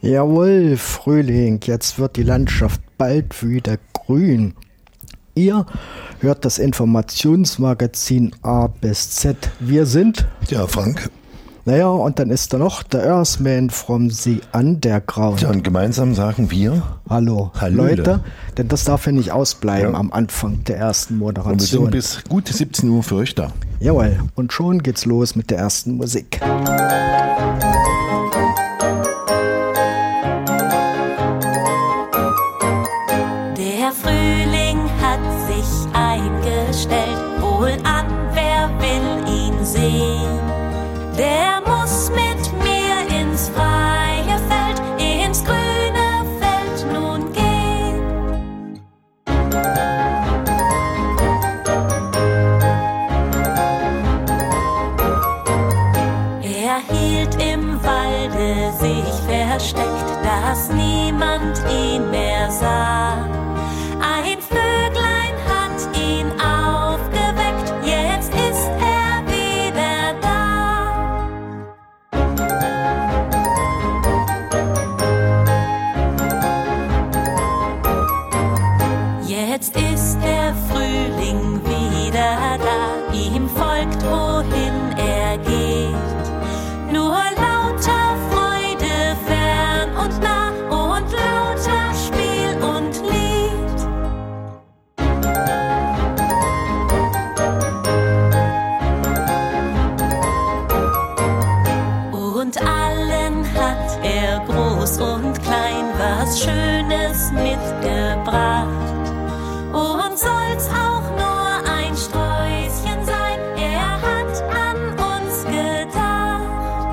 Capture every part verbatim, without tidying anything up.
Jawohl, Frühling, jetzt wird die Landschaft bald wieder grün. Ihr hört das Informationsmagazin A bis Z. Wir sind... Ja, Frank. Naja, und dann ist da noch der Earthman from the Underground. Ja, und gemeinsam sagen wir... Hallo, Hallöle. Leute, denn das darf ja nicht ausbleiben ja. am Anfang der ersten Moderation. Und wir sind bis gut siebzehn Uhr für euch da. Jawohl, und schon geht's los mit der ersten Musik. Der Frühling hat sich eingestellt, wohlan, wer will ihn sehen? Der muss mit mir ins freie Feld, ins grüne Feld nun gehen. Er hielt im Walde sich versteckt, dass niemand ihn mehr sah. Ein Vöglein hat ihn aufgeweckt, jetzt ist er wieder da. Jetzt ist der Frühling wieder da, ihm folgt, wohin er geht. Nur lauter Freude fern und nah und lauter Spiel und Lied. Und allen hat er groß und klein was Schönes mitgebracht. Und soll's auch nur ein Sträußchen sein, er hat an uns gedacht.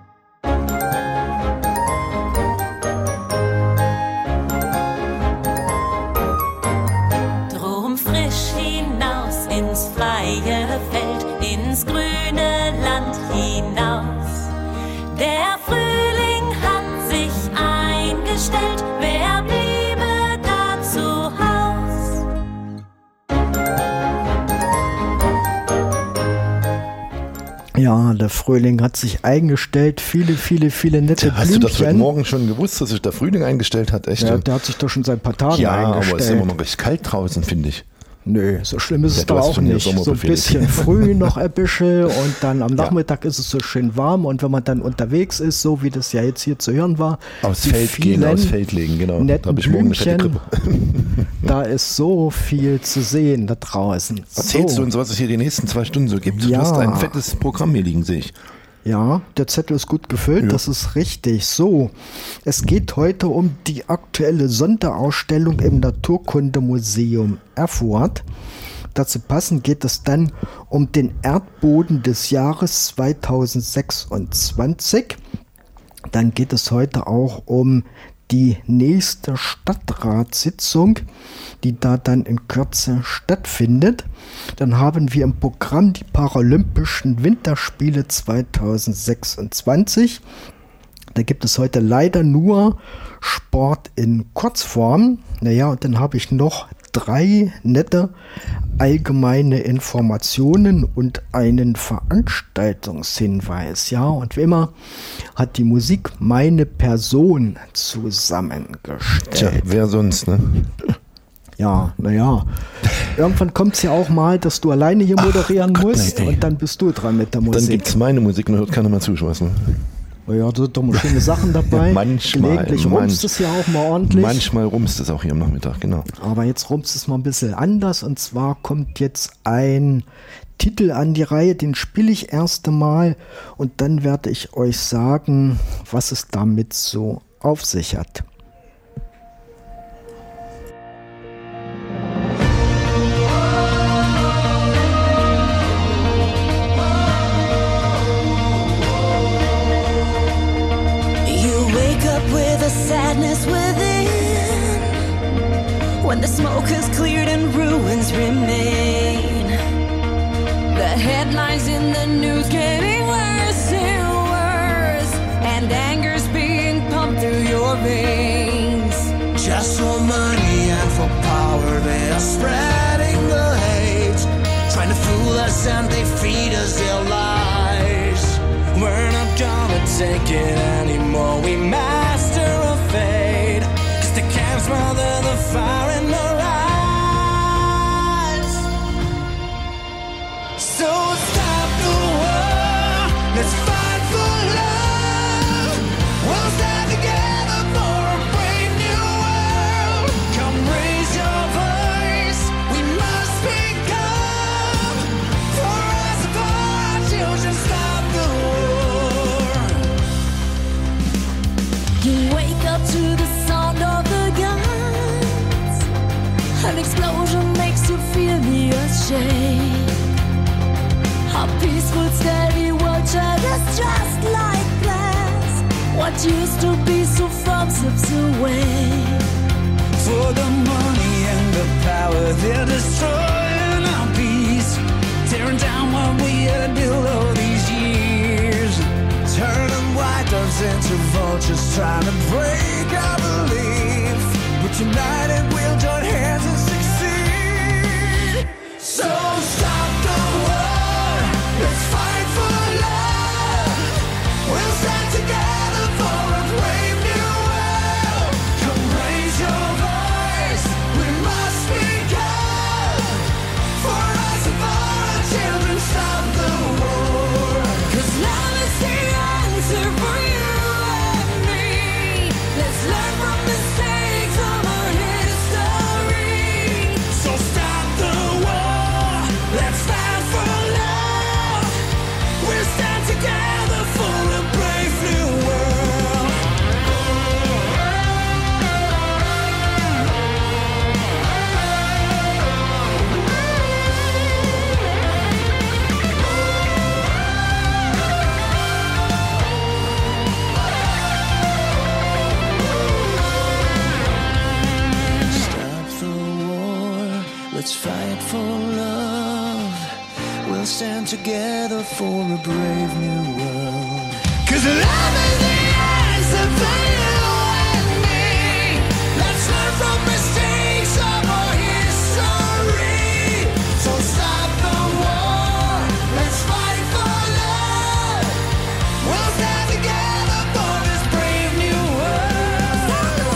Drum frisch hinaus ins freie Feld, ins grüne Land hinaus. Der Frühling hat sich eingestellt, wer bliebe da zu Haus? Ja, der Frühling hat sich eingestellt, viele, viele, viele nette Hast Blümchen. du das heute Morgen schon gewusst, dass sich der Frühling eingestellt hat? Echt? Ja, der hat sich doch schon seit ein paar Tagen ja, eingestellt. aber es ist immer noch recht kalt draußen, finde ich. Nö, so schlimm ist Ja, es du doch hast auch von der nicht. So ein Sommerbefehl. bisschen früh noch ein bisschen und dann am Nachmittag ist es so schön warm und wenn man dann unterwegs ist, so wie das ja jetzt hier zu hören war, Aufs die Feld gehen, vielen aufs Feld legen, genau. Da netten habe ich morgen eine fette Blümchen, Grippe. da ist so viel zu sehen da draußen. Erzählst so. du uns, was es hier die nächsten zwei Stunden so gibt? Ja. Du hast ein fettes Programm hier liegen, sehe ich. Ja, der Zettel ist gut gefüllt, Ja. das ist richtig. So, es geht heute um die aktuelle Sonderausstellung im Naturkundemuseum Erfurt. Dazu passend geht es dann um den Erdboden des Jahres zweitausendsechsundzwanzig. Dann geht es heute auch um die nächste Stadtratssitzung, die da dann in Kürze stattfindet. Dann haben wir im Programm die Paralympischen Winterspiele zweitausendsechsundzwanzig. Da gibt es heute leider nur Sport in Kurzform. Naja, und dann habe ich noch drei nette allgemeine Informationen und einen Veranstaltungshinweis. Ja, und wie immer hat die Musik meine Person zusammengestellt. Tja, wer sonst, ne? Ja, naja. Irgendwann kommt es ja auch mal, dass du alleine hier moderieren Gott, musst nein, ey. und dann bist du dran mit der Dann Musik. gibt es meine Musik und hört keiner mehr zu, was, ne? Ja, da sind doch mal schöne Sachen dabei. Manchmal, Gelegentlich manch- rumst es ja auch mal ordentlich. Manchmal rumst es auch hier am Nachmittag, genau. Aber jetzt rumst es mal ein bisschen anders. Und zwar kommt jetzt ein Titel an die Reihe, den spiele ich erst einmal. Und dann werde ich euch sagen, was es damit so auf sich hat. Sadness within, when the smoke has cleared and ruins remain, the headlines in the news getting worse and worse, and anger's being pumped through your veins. Just for money and for power, they are spreading the hate, trying to fool us and they feed us their lies. We're not gonna take it anymore, we master was just like glass. What used to be so far slips away. For the money and the power, they're destroying our peace, tearing down what we had built all these years, turning white doves into vultures, trying to break our belief. But united we'll join hands and succeed. So stop the war, let's fight for love. We'll stand together for a brave new world. Come raise your voice, we must speak up. For us and for our children, stop the war. 'Cause love is the answer for you and me. Let's learn from mistakes of our history. So stop the war, let's stand for love. We'll stand together for a brave new world. Stop the war, let's fight for love. We'll stand together for a brave new world. 'Cause love is the answer for you and me. Let's learn from mistakes of our history. So stop the war, let's fight for love. We'll stand together for this brave new world. Stop the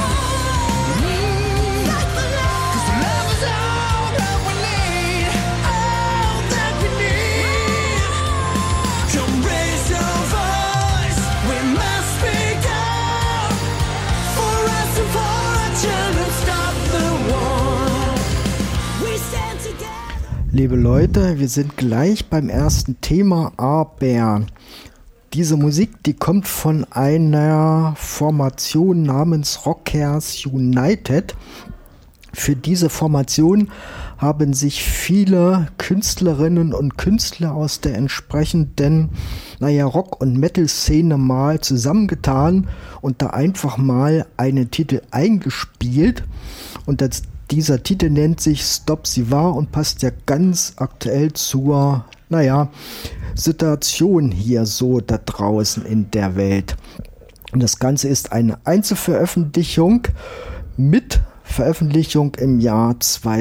war, stop the love. 'Cause love is all that we need, all that we need. Come raise your voice, we must speak up. For us and for our children, stop the war. We stand together. Liebe Leute, wir sind gleich beim ersten Thema, aber diese Musik, die kommt von einer Formation namens Rockers United. Für diese Formation haben sich viele Künstlerinnen und Künstler aus der entsprechenden, naja, Rock- und Metal-Szene mal zusammengetan und da einfach mal einen Titel eingespielt. Und das, dieser Titel nennt sich Stop the War und passt ja ganz aktuell zur, naja, Situation hier so da draußen in der Welt. Und das Ganze ist eine Einzelveröffentlichung mit Veröffentlichung im Jahr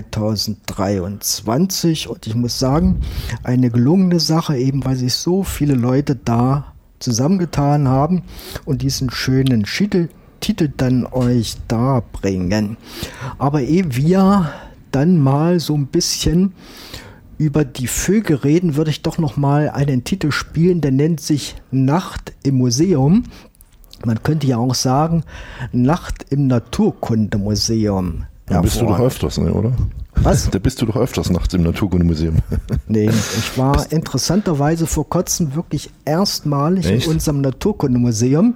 zweitausenddreiundzwanzig und ich muss sagen, eine gelungene Sache, eben weil sich so viele Leute da zusammengetan haben und diesen schönen Titel, Titel dann euch darbringen. Aber ehe wir dann mal so ein bisschen über die Vögel reden, würde ich doch noch mal einen Titel spielen, der nennt sich Nacht im Museum. Man könnte ja auch sagen, Nacht im Naturkundemuseum. Da bist du doch öfters, ne, oder? Was? Da bist du doch öfters nachts im Naturkundemuseum. Nee, ich war interessanterweise vor kurzem wirklich erstmalig Echt? in unserem Naturkundemuseum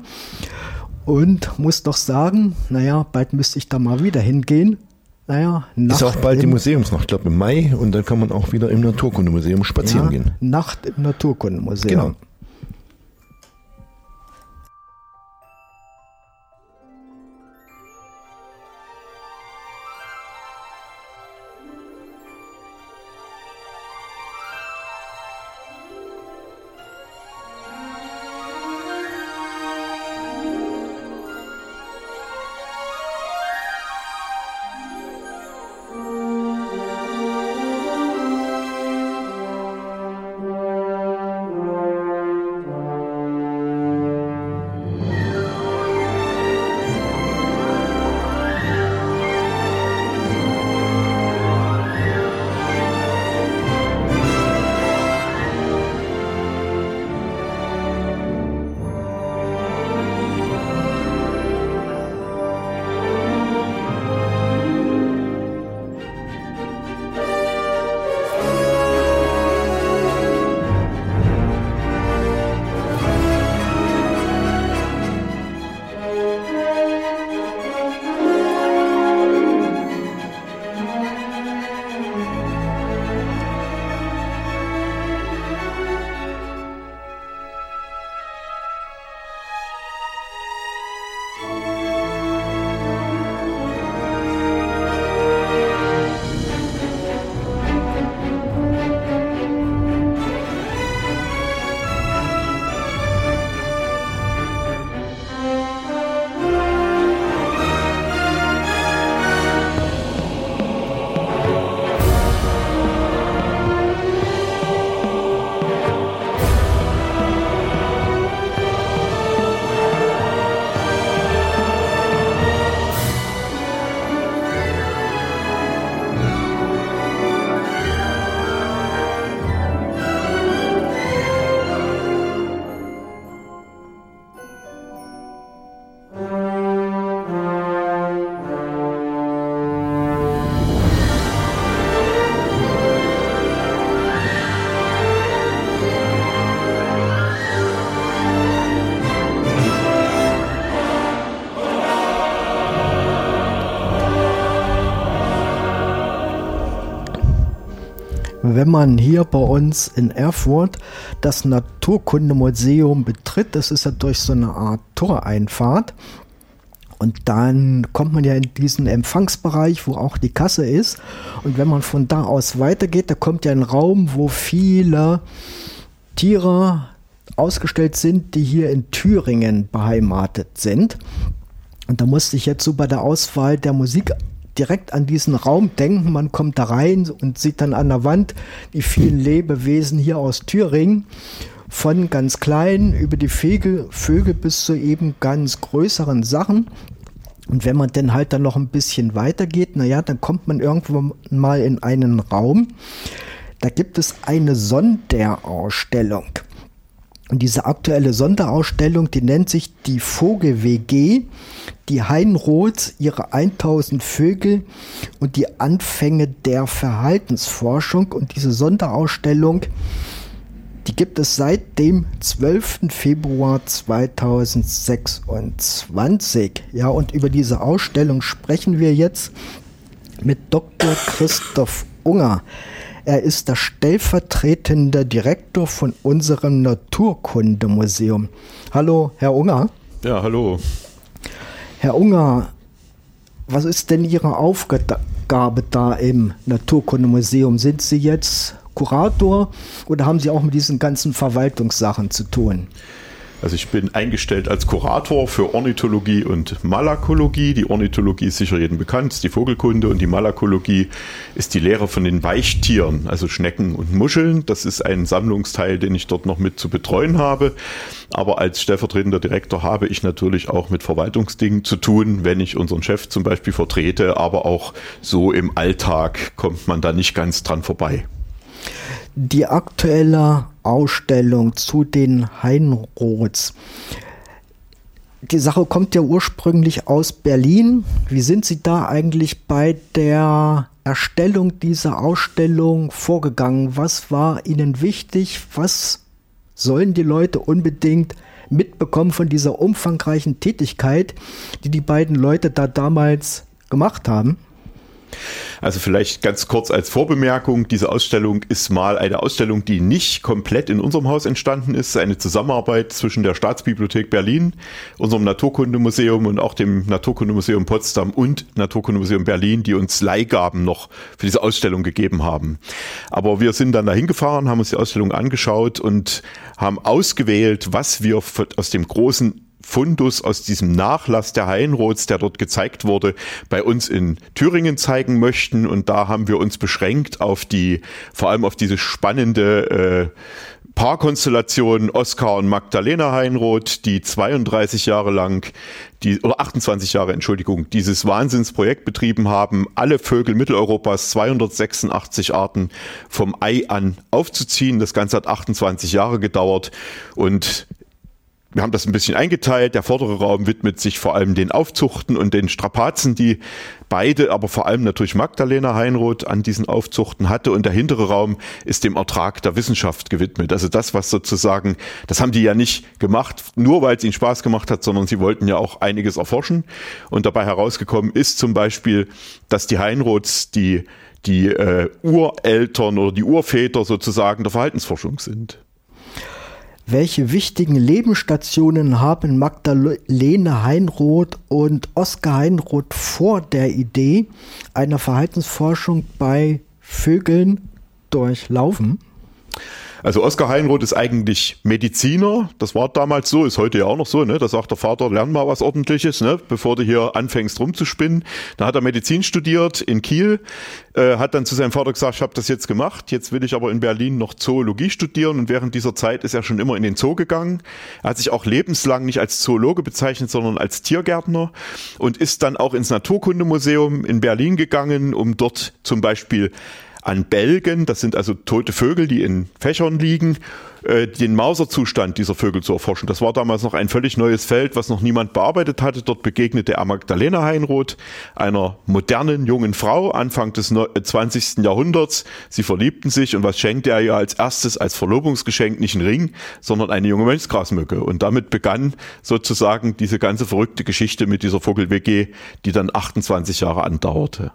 und muss doch sagen, naja, bald müsste ich da mal wieder hingehen. Naja, Ist auch bald die im, Museumsnacht, ich glaube im Mai, und dann kann man auch wieder im Naturkundemuseum spazieren ja, gehen. Nacht im Naturkundemuseum. Genau. Thank wenn man hier bei uns in Erfurt das Naturkundemuseum betritt, das ist ja durch so eine Art Toreinfahrt. Und dann kommt man ja in diesen Empfangsbereich, wo auch die Kasse ist. Und wenn man von da aus weitergeht, da kommt ja ein Raum, wo viele Tiere ausgestellt sind, die hier in Thüringen beheimatet sind. Und da musste ich jetzt so bei der Auswahl der Musik direkt an diesen Raum denken. Man kommt da rein und sieht dann an der Wand die vielen Lebewesen hier aus Thüringen. Von ganz kleinen über die Vögel, Vögel bis zu eben ganz größeren Sachen. Und wenn man dann halt dann noch ein bisschen weitergeht, naja, dann kommt man irgendwo mal in einen Raum. Da gibt es eine Sonderausstellung. Und diese aktuelle Sonderausstellung, die nennt sich die Vogel-W G, die Heinroths, ihre tausend Vögel und die Anfänge der Verhaltensforschung. Und diese Sonderausstellung, die gibt es seit dem zwölften Februar zweitausendsechsundzwanzig. Ja, und über diese Ausstellung sprechen wir jetzt mit Doktor Christoph Unger. Er ist der stellvertretende Direktor von unserem Naturkundemuseum. Hallo, Herr Unger. Ja, hallo. Herr Unger, was ist denn Ihre Aufgabe da im Naturkundemuseum? Sind Sie jetzt Kurator oder haben Sie auch mit diesen ganzen Verwaltungssachen zu tun? Also ich bin eingestellt als Kurator für Ornithologie und Malakologie. Die Ornithologie ist sicher jedem bekannt, die Vogelkunde, und die Malakologie ist die Lehre von den Weichtieren, also Schnecken und Muscheln. Das ist ein Sammlungsteil, den ich dort noch mit zu betreuen habe. Aber als stellvertretender Direktor habe ich natürlich auch mit Verwaltungsdingen zu tun, wenn ich unseren Chef zum Beispiel vertrete, aber auch so im Alltag kommt man da nicht ganz dran vorbei. Die aktuelle Ausstellung zu den Heinroths. Die Sache kommt ja ursprünglich aus Berlin. Wie sind Sie da eigentlich bei der Erstellung dieser Ausstellung vorgegangen? Was war Ihnen wichtig? Was sollen die Leute unbedingt mitbekommen von dieser umfangreichen Tätigkeit, die die beiden Leute da damals gemacht haben? Also vielleicht ganz kurz als Vorbemerkung, diese Ausstellung ist mal eine Ausstellung, die nicht komplett in unserem Haus entstanden ist, eine Zusammenarbeit zwischen der Staatsbibliothek Berlin, unserem Naturkundemuseum und auch dem Naturkundemuseum Potsdam und Naturkundemuseum Berlin, die uns Leihgaben noch für diese Ausstellung gegeben haben. Aber wir sind dann dahin gefahren, haben uns die Ausstellung angeschaut und haben ausgewählt, was wir aus dem großen Fundus aus diesem Nachlass der Heinroths, der dort gezeigt wurde, bei uns in Thüringen zeigen möchten. Und da haben wir uns beschränkt auf die, vor allem auf diese spannende äh, Paarkonstellation Oskar und Magdalena Heinroth, die zweiunddreißig Jahre lang, die, oder achtundzwanzig Jahre, Entschuldigung, dieses Wahnsinnsprojekt betrieben haben, alle Vögel Mitteleuropas, zweihundertsechsundachtzig Arten vom Ei an aufzuziehen. Das Ganze hat achtundzwanzig Jahre gedauert und wir haben das ein bisschen eingeteilt. Der vordere Raum widmet sich vor allem den Aufzuchten und den Strapazen, die beide, aber vor allem natürlich Magdalena Heinroth an diesen Aufzuchten hatte. Und der hintere Raum ist dem Ertrag der Wissenschaft gewidmet. Also das, was sozusagen, das haben die ja nicht gemacht, nur weil es ihnen Spaß gemacht hat, sondern sie wollten ja auch einiges erforschen. Und dabei herausgekommen ist zum Beispiel, dass die Heinroths die, die äh, Ureltern oder die Urväter sozusagen der Verhaltensforschung sind. Welche wichtigen Lebensstationen haben Magdalena Heinroth und Oskar Heinroth vor der Idee einer Verhaltensforschung bei Vögeln durchlaufen? Also Oskar Heinroth ist eigentlich Mediziner, das war damals so, ist heute ja auch noch so, ne? Da sagt der Vater, lern mal was Ordentliches, ne? Bevor du hier anfängst rumzuspinnen. Da hat er Medizin studiert in Kiel, äh, hat dann zu seinem Vater gesagt, ich habe das jetzt gemacht, jetzt will ich aber in Berlin noch Zoologie studieren, und während dieser Zeit ist er schon immer in den Zoo gegangen. Er hat sich auch lebenslang nicht als Zoologe bezeichnet, sondern als Tiergärtner, und ist dann auch ins Naturkundemuseum in Berlin gegangen, um dort zum Beispiel an Bälgen, das sind also tote Vögel, die in Fächern liegen, äh, den Mauserzustand dieser Vögel zu erforschen. Das war damals noch ein völlig neues Feld, was noch niemand bearbeitet hatte. Dort begegnete er Magdalena Heinroth, einer modernen jungen Frau, Anfang des zwanzigsten Jahrhunderts. Sie verliebten sich, und was schenkte er ihr als erstes als Verlobungsgeschenk? Nicht einen Ring, sondern eine junge Mönchsgrasmücke. Und damit begann sozusagen diese ganze verrückte Geschichte mit dieser Vogel-W G, die dann achtundzwanzig Jahre andauerte.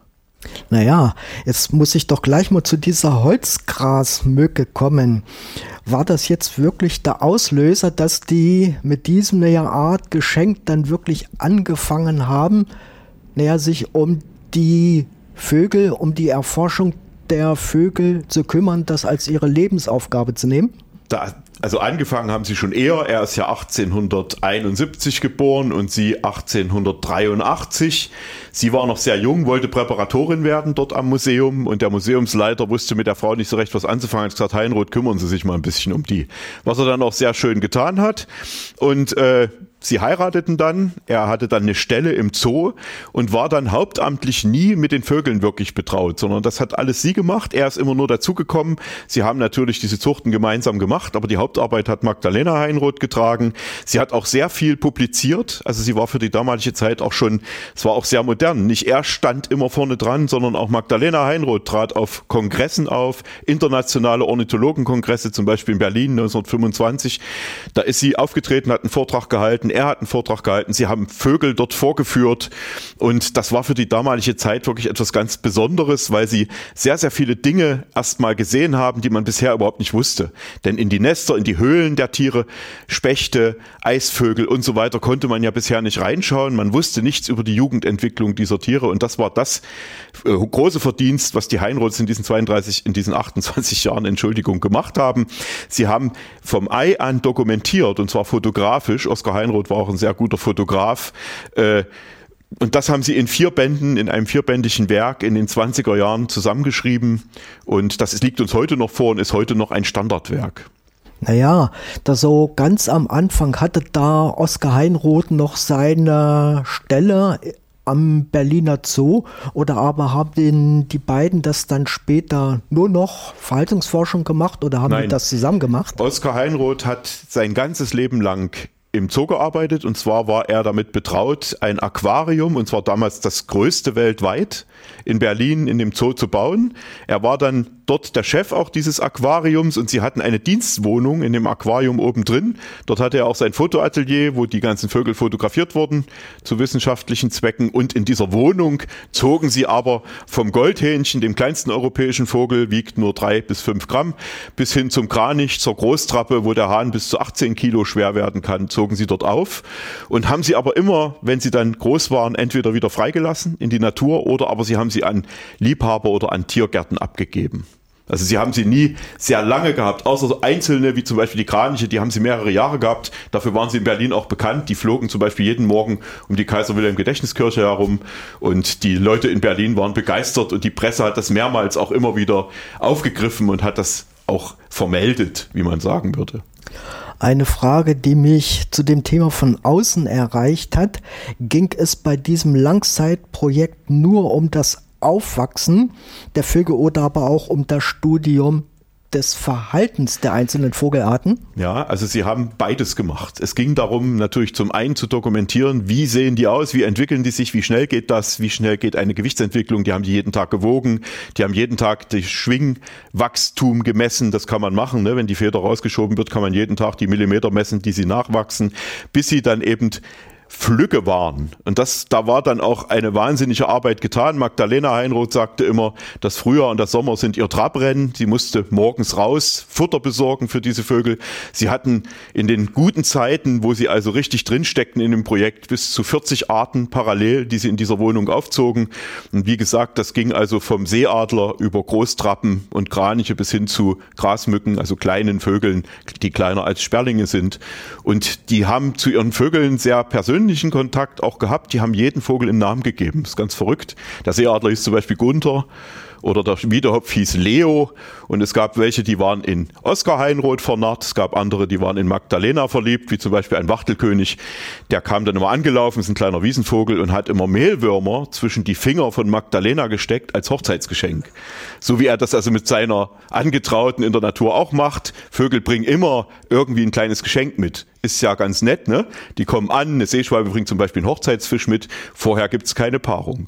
Naja, jetzt muss ich doch gleich mal zu dieser Holzgrasmücke kommen. War das jetzt wirklich der Auslöser, dass die mit diesem naja, Art Geschenk dann wirklich angefangen haben, naja, sich um die Vögel, um die Erforschung der Vögel zu kümmern, das als ihre Lebensaufgabe zu nehmen? Da, also angefangen haben sie schon eher. Er ist ja achtzehnhunderteinundsiebzig geboren und sie achtzehnhundertdreiundachtzig. Sie war noch sehr jung, wollte Präparatorin werden dort am Museum und der Museumsleiter wusste mit der Frau nicht so recht was anzufangen. Er hat gesagt, Heinroth, kümmern Sie sich mal ein bisschen um die. Was er dann auch sehr schön getan hat. Und äh, sie heirateten dann, er hatte dann eine Stelle im Zoo und war dann hauptamtlich nie mit den Vögeln wirklich betraut, sondern das hat alles sie gemacht. Er ist immer nur dazugekommen. Sie haben natürlich diese Zuchten gemeinsam gemacht, aber die Hauptarbeit hat Magdalena Heinroth getragen. Sie hat auch sehr viel publiziert, also sie war für die damalige Zeit auch schon, es war auch sehr modern. Nicht er stand immer vorne dran, sondern auch Magdalena Heinroth trat auf Kongressen auf, internationale Ornithologenkongresse, zum Beispiel in Berlin neunzehnhundertfünfundzwanzig. Da ist sie aufgetreten, hat einen Vortrag gehalten. Er hat einen Vortrag gehalten, sie haben Vögel dort vorgeführt und das war für die damalige Zeit wirklich etwas ganz Besonderes, weil sie sehr, sehr viele Dinge erstmal gesehen haben, die man bisher überhaupt nicht wusste. Denn in die Nester, in die Höhlen der Tiere, Spechte, Eisvögel und so weiter konnte man ja bisher nicht reinschauen. Man wusste nichts über die Jugendentwicklung dieser Tiere und das war das äh, große Verdienst, was die Heinroths in diesen zweiunddreißig, in diesen achtundzwanzig Jahren, Entschuldigung, gemacht haben. Sie haben vom Ei an dokumentiert und zwar fotografisch. Oskar Heinroth war auch ein sehr guter Fotograf. Äh, und das haben sie in vier Bänden, in einem vierbändigen Werk in den zwanziger Jahren zusammengeschrieben. Und das liegt uns heute noch vor und ist heute noch ein Standardwerk. Naja, da so ganz am Anfang hatte da Oskar Heinroth noch seine Stelle am Berliner Zoo oder aber haben die beiden das dann später nur noch Verhaltensforschung gemacht oder haben Nein. die das zusammen gemacht? Oskar Heinroth hat sein ganzes Leben lang im Zoo gearbeitet und zwar war er damit betraut, ein Aquarium, und zwar damals das größte weltweit, in Berlin in dem Zoo zu bauen. Er war dann dort der Chef auch dieses Aquariums und sie hatten eine Dienstwohnung in dem Aquarium oben drin. Dort hatte er auch sein Fotoatelier, wo die ganzen Vögel fotografiert wurden zu wissenschaftlichen Zwecken und in dieser Wohnung zogen sie aber vom Goldhähnchen, dem kleinsten europäischen Vogel, wiegt nur drei bis fünf Gramm, bis hin zum Kranich, zur Großtrappe, wo der Hahn bis zu achtzehn Kilo schwer werden kann, zogen sie dort auf und haben sie aber immer, wenn sie dann groß waren, entweder wieder freigelassen in die Natur oder aber sie haben sie an Liebhaber oder an Tiergärten abgegeben. Also sie haben sie nie sehr lange gehabt, außer so einzelne, wie zum Beispiel die Kraniche, die haben sie mehrere Jahre gehabt. Dafür waren sie in Berlin auch bekannt. Die flogen zum Beispiel jeden Morgen um die Kaiser-Wilhelm-Gedächtniskirche herum und die Leute in Berlin waren begeistert und die Presse hat das mehrmals auch immer wieder aufgegriffen und hat das auch vermeldet, wie man sagen würde. Eine Frage, die mich zu dem Thema von außen erreicht hat, ging es bei diesem Langzeitprojekt nur um das Aufwachsen der Vögel oder aber auch um das Studium des Verhaltens der einzelnen Vogelarten? Ja, also sie haben beides gemacht. Es ging darum, natürlich zum einen zu dokumentieren, wie sehen die aus, wie entwickeln die sich, wie schnell geht das, wie schnell geht eine Gewichtsentwicklung. Die haben die jeden Tag gewogen, die haben jeden Tag das Schwingwachstum gemessen. Das kann man machen, ne? Wenn die Feder rausgeschoben wird, kann man jeden Tag die Millimeter messen, die sie nachwachsen, bis sie dann eben Flügge waren. Und das, da war dann auch eine wahnsinnige Arbeit getan. Magdalena Heinroth sagte immer, das Frühjahr und das Sommer sind ihr Trabrennen. Sie musste morgens raus Futter besorgen für diese Vögel. Sie hatten in den guten Zeiten, wo sie also richtig drinsteckten in dem Projekt, bis zu vierzig Arten parallel, die sie in dieser Wohnung aufzogen. Und wie gesagt, das ging also vom Seeadler über Großtrappen und Kraniche bis hin zu Grasmücken, also kleinen Vögeln, die kleiner als Sperlinge sind. Und die haben zu ihren Vögeln sehr persönlich Kontakt auch gehabt, die haben jeden Vogel einen Namen gegeben. Das ist ganz verrückt. Der Seeadler hieß zum Beispiel Gunther oder der Wiedehopf hieß Leo und es gab welche, die waren in Oskar Heinroth vernarrt, es gab andere, die waren in Magdalena verliebt, wie zum Beispiel ein Wachtelkönig, der kam dann immer angelaufen, ist ein kleiner Wiesenvogel und hat immer Mehlwürmer zwischen die Finger von Magdalena gesteckt als Hochzeitsgeschenk. So wie er das also mit seiner Angetrauten in der Natur auch macht. Vögel bringen immer irgendwie ein kleines Geschenk mit. Ist ja ganz nett, ne? Die kommen an, eine Seeschwalbe bringt zum Beispiel einen Hochzeitsfisch mit, vorher gibt's keine Paarung.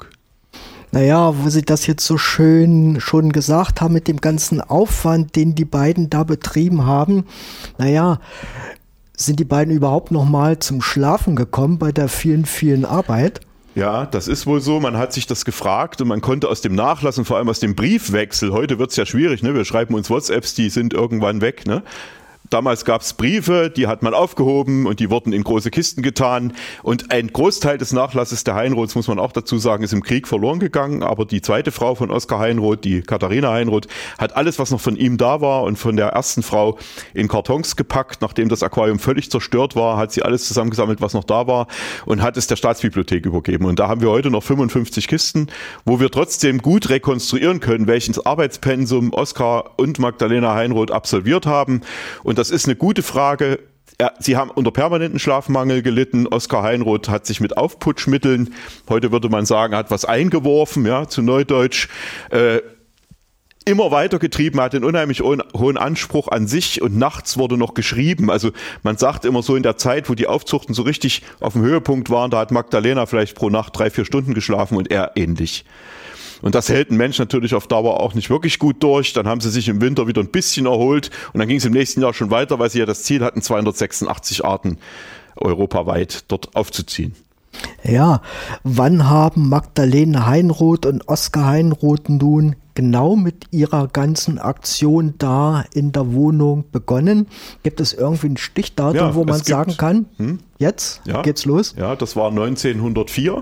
Naja, wo Sie das jetzt so schön schon gesagt haben mit dem ganzen Aufwand, den die beiden da betrieben haben, naja, sind die beiden überhaupt noch mal zum Schlafen gekommen bei der vielen, vielen Arbeit? Ja, das ist wohl so. Man hat sich das gefragt und man konnte aus dem Nachlass und vor allem aus dem Briefwechsel, heute wird es ja schwierig, ne? Wir schreiben uns WhatsApps, die sind irgendwann weg, ne? Damals gab es Briefe, die hat man aufgehoben und die wurden in große Kisten getan. Und ein Großteil des Nachlasses der Heinroths, muss man auch dazu sagen, ist im Krieg verloren gegangen. Aber die zweite Frau von Oskar Heinroth, die Katharina Heinroth, hat alles, was noch von ihm da war und von der ersten Frau in Kartons gepackt. Nachdem das Aquarium völlig zerstört war, hat sie alles zusammengesammelt, was noch da war und hat es der Staatsbibliothek übergeben. Und da haben wir heute noch fünfundfünfzig Kisten, wo wir trotzdem gut rekonstruieren können, welches Arbeitspensum Oskar und Magdalena Heinroth absolviert haben. Und das ist eine gute Frage. Sie haben unter permanenten Schlafmangel gelitten. Oskar Heinroth hat sich mit Aufputschmitteln, heute würde man sagen, hat was eingeworfen, ja, zu Neudeutsch, äh, immer weitergetrieben, hat einen unheimlich hohen Anspruch an sich und nachts wurde noch geschrieben. Also man sagt immer so in der Zeit, wo die Aufzuchten so richtig auf dem Höhepunkt waren, da hat Magdalena vielleicht pro Nacht drei, vier Stunden geschlafen und er ähnlich. Und das hält ein Mensch natürlich auf Dauer auch nicht wirklich gut durch. Dann haben sie sich im Winter wieder ein bisschen erholt und dann ging es im nächsten Jahr schon weiter, weil sie ja das Ziel hatten, zweihundertsechsundachtzig Arten europaweit dort aufzuziehen. Ja, wann haben Magdalena Heinroth und Oskar Heinroth nun genau mit ihrer ganzen Aktion da in der Wohnung begonnen? Gibt es irgendwie ein Stichdatum, ja, wo man gibt, sagen kann, hm? jetzt ja, geht's los? Ja, das war neunzehnhundertvier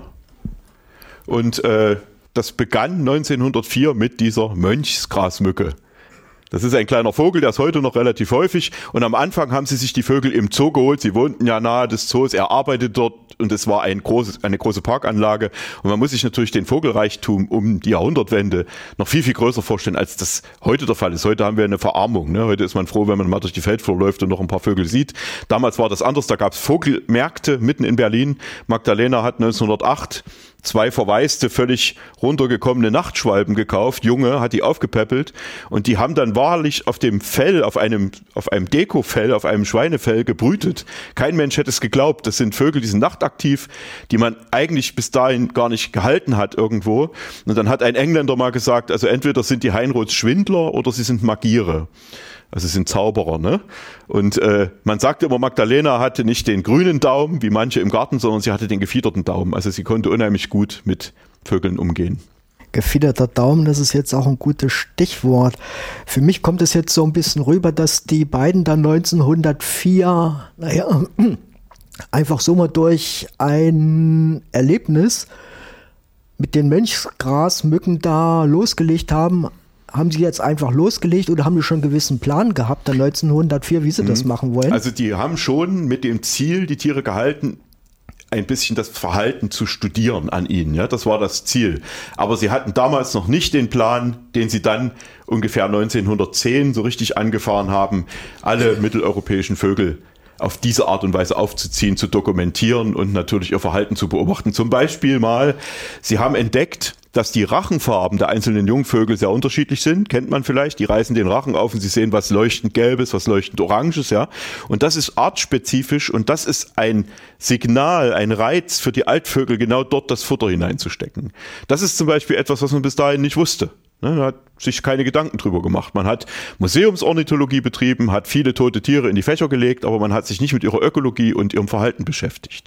und äh, das begann neunzehnhundertvier mit dieser Mönchsgrasmücke. Das ist ein kleiner Vogel, der ist heute noch relativ häufig. Und am Anfang haben sie sich die Vögel im Zoo geholt. Sie wohnten ja nahe des Zoos. Er arbeitet dort und es war ein großes, eine große Parkanlage. Und man muss sich natürlich den Vogelreichtum um die Jahrhundertwende noch viel, viel größer vorstellen, als das heute der Fall ist. Heute haben wir eine Verarmung. Ne? Heute ist man froh, wenn man mal durch die Feldflur läuft und noch ein paar Vögel sieht. Damals war das anders. Da gab es Vogelmärkte mitten in Berlin. Magdalena hat neunzehnhundertacht zwei verwaiste, völlig runtergekommene Nachtschwalben gekauft, junge, hat die aufgepäppelt und die haben dann wahrlich auf dem Fell, auf einem, auf einem Dekofell, auf einem Schweinefell gebrütet. Kein Mensch hätte es geglaubt. Das sind Vögel, die sind nachtaktiv, die man eigentlich bis dahin gar nicht gehalten hat irgendwo. Und dann hat ein Engländer mal gesagt, also entweder sind die Heinroths Schwindler oder sie sind Magiere. Also sind Zauberer, ne? Und äh, man sagte immer, Magdalena hatte nicht den grünen Daumen, wie manche im Garten, sondern sie hatte den gefiederten Daumen. Also sie konnte unheimlich gut mit Vögeln umgehen. Gefiederter Daumen, das ist jetzt auch ein gutes Stichwort. Für mich kommt es jetzt so ein bisschen rüber, dass die beiden dann neunzehnhundertvier, naja, einfach so mal durch ein Erlebnis mit den Mönchsgrasmücken da losgelegt haben. Haben Sie jetzt einfach losgelegt oder haben die schon einen gewissen Plan gehabt, dann neunzehnhundertvier, wie Sie mhm. das machen wollen? Also die haben schon mit dem Ziel, die Tiere gehalten, ein bisschen das Verhalten zu studieren an ihnen. Ja, das war das Ziel. Aber sie hatten damals noch nicht den Plan, den sie dann ungefähr neunzehnhundertzehn so richtig angefahren haben, alle mitteleuropäischen Vögel auf diese Art und Weise aufzuziehen, zu dokumentieren und natürlich ihr Verhalten zu beobachten. Zum Beispiel mal, sie haben entdeckt, dass die Rachenfarben der einzelnen Jungvögel sehr unterschiedlich sind, kennt man vielleicht. Die reißen den Rachen auf und sie sehen was leuchtend Gelbes, was leuchtend Oranges, ja. Und das ist artspezifisch und das ist ein Signal, ein Reiz für die Altvögel, genau dort das Futter hineinzustecken. Das ist zum Beispiel etwas, was man bis dahin nicht wusste. Man hat sich keine Gedanken drüber gemacht. Man hat Museumsornithologie betrieben, hat viele tote Tiere in die Fächer gelegt, aber man hat sich nicht mit ihrer Ökologie und ihrem Verhalten beschäftigt.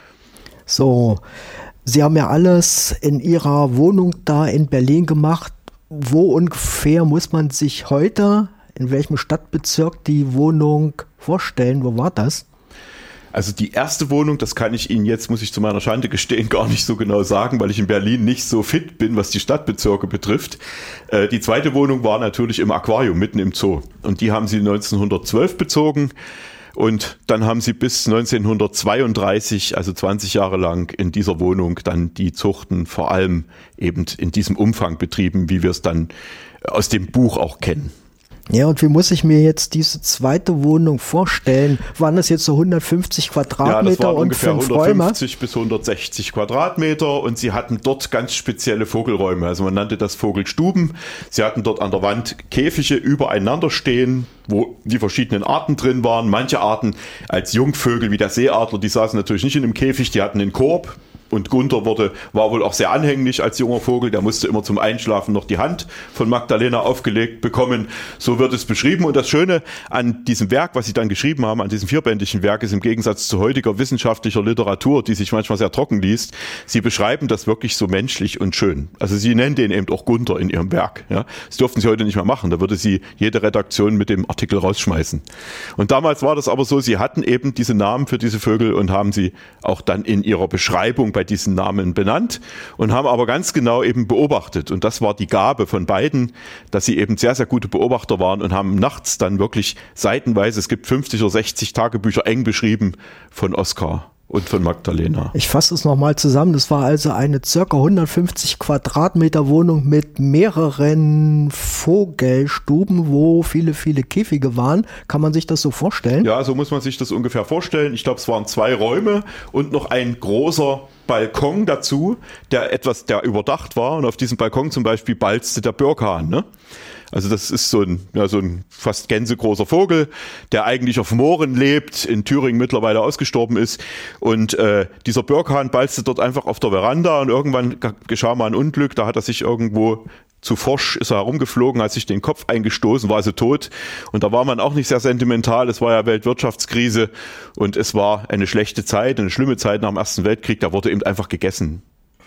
So, Sie haben ja alles in Ihrer Wohnung da in Berlin gemacht. Wo ungefähr muss man sich heute, in welchem Stadtbezirk die Wohnung vorstellen? Wo war das? Also die erste Wohnung, das kann ich Ihnen jetzt, muss ich zu meiner Schande gestehen, gar nicht so genau sagen, weil ich in Berlin nicht so fit bin, was die Stadtbezirke betrifft. Äh, die zweite Wohnung war natürlich im Aquarium, mitten im Zoo. Und die haben sie neunzehnhundertzwölf bezogen. Und dann haben sie bis neunzehnhundertzweiunddreißig, also zwanzig Jahre lang, in dieser Wohnung dann die Zuchten vor allem eben in diesem Umfang betrieben, wie wir es dann aus dem Buch auch kennen. Ja, und wie muss ich mir jetzt diese zweite Wohnung vorstellen? Waren das jetzt so hundertfünfzig Quadratmeter ja, das waren und ungefähr fünf hundertfünfzig Räume? bis hundertsechzig Quadratmeter und sie hatten dort ganz spezielle Vogelräume. Also man nannte das Vogelstuben. Sie hatten dort an der Wand Käfige übereinander stehen, wo die verschiedenen Arten drin waren. Manche Arten als Jungvögel wie der Seeadler, die saßen natürlich nicht in einem Käfig, die hatten einen Korb, Und Gunther wurde, war wohl auch sehr anhänglich als junger Vogel. Der musste immer zum Einschlafen noch die Hand von Magdalena aufgelegt bekommen. So wird es beschrieben. Und das Schöne an diesem Werk, was sie dann geschrieben haben, an diesem vierbändigen Werk, ist im Gegensatz zu heutiger wissenschaftlicher Literatur, die sich manchmal sehr trocken liest, sie beschreiben das wirklich so menschlich und schön. Also sie nennen den eben auch Gunther in ihrem Werk. Ja. Das durften sie heute nicht mehr machen. Da würde sie jede Redaktion mit dem Artikel rausschmeißen. Und damals war das aber so, sie hatten eben diese Namen für diese Vögel und haben sie auch dann in ihrer Beschreibung bei diesen Namen benannt und haben aber ganz genau eben beobachtet. Und das war die Gabe von beiden, dass sie eben sehr, sehr gute Beobachter waren und haben nachts dann wirklich seitenweise, es gibt fünfzig oder sechzig Tagebücher eng beschrieben von Oskar und von Magdalena. Ich fasse es nochmal zusammen. Das war also eine circa hundertfünfzig Quadratmeter Wohnung mit mehreren Vogelstuben, wo viele, viele Käfige waren. Kann man sich das so vorstellen? Ja, so muss man sich das ungefähr vorstellen. Ich glaube, es waren zwei Räume und noch ein großer Balkon dazu, der etwas, der überdacht war. Und auf diesem Balkon zum Beispiel balzte der Birkhahn, ne? Also das ist so ein, ja, so ein fast gänsegroßer Vogel, der eigentlich auf Mooren lebt, in Thüringen mittlerweile ausgestorben ist. Und äh, dieser Birkhahn balzte dort einfach auf der Veranda und irgendwann geschah mal ein Unglück. Da hat er sich irgendwo zu forsch, ist er herumgeflogen, hat sich den Kopf eingestoßen, war also tot. Und da war man auch nicht sehr sentimental. Es war ja Weltwirtschaftskrise und es war eine schlechte Zeit, eine schlimme Zeit nach dem Ersten Weltkrieg. Da wurde eben einfach gegessen.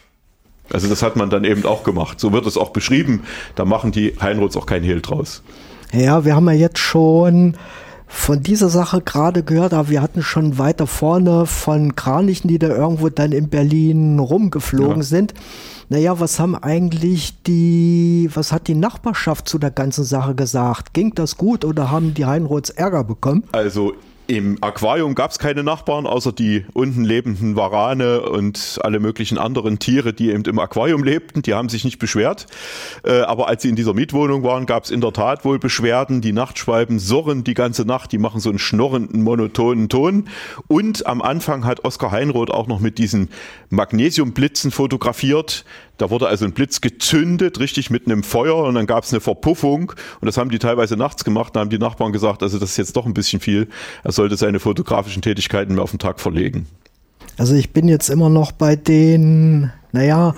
Also das hat man dann eben auch gemacht. So wird es auch beschrieben. Da machen die Heinroths auch kein Hehl draus. Ja, wir haben ja jetzt schon von dieser Sache gerade gehört, aber wir hatten schon weiter vorne von Kranichen, die da irgendwo dann in Berlin rumgeflogen ja. sind. Naja, was haben eigentlich die, was hat die Nachbarschaft zu der ganzen Sache gesagt? Ging das gut oder haben die Heinroths Ärger bekommen? Also im Aquarium gab es keine Nachbarn, außer die unten lebenden Warane und alle möglichen anderen Tiere, die eben im Aquarium lebten. Die haben sich nicht beschwert. Äh, aber als sie in dieser Mietwohnung waren, gab es in der Tat wohl Beschwerden. Die Nachtschwalben surren die ganze Nacht, die machen so einen schnorrenden, monotonen Ton. Und am Anfang hat Oskar Heinroth auch noch mit diesen Magnesiumblitzen fotografiert. Da wurde also ein Blitz gezündet, richtig mit einem Feuer und dann gab es eine Verpuffung und das haben die teilweise nachts gemacht. Da haben die Nachbarn gesagt, also das ist jetzt doch ein bisschen viel. Er sollte seine fotografischen Tätigkeiten mehr auf den Tag verlegen. Also ich bin jetzt immer noch bei den, naja,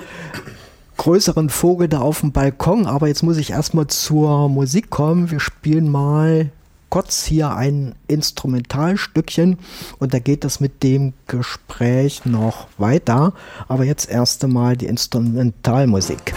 größeren Vogel da auf dem Balkon, aber jetzt muss ich erstmal zur Musik kommen. Wir spielen mal kurz hier ein Instrumentalstückchen und da geht es mit dem Gespräch noch weiter, aber jetzt erst einmal die Instrumentalmusik.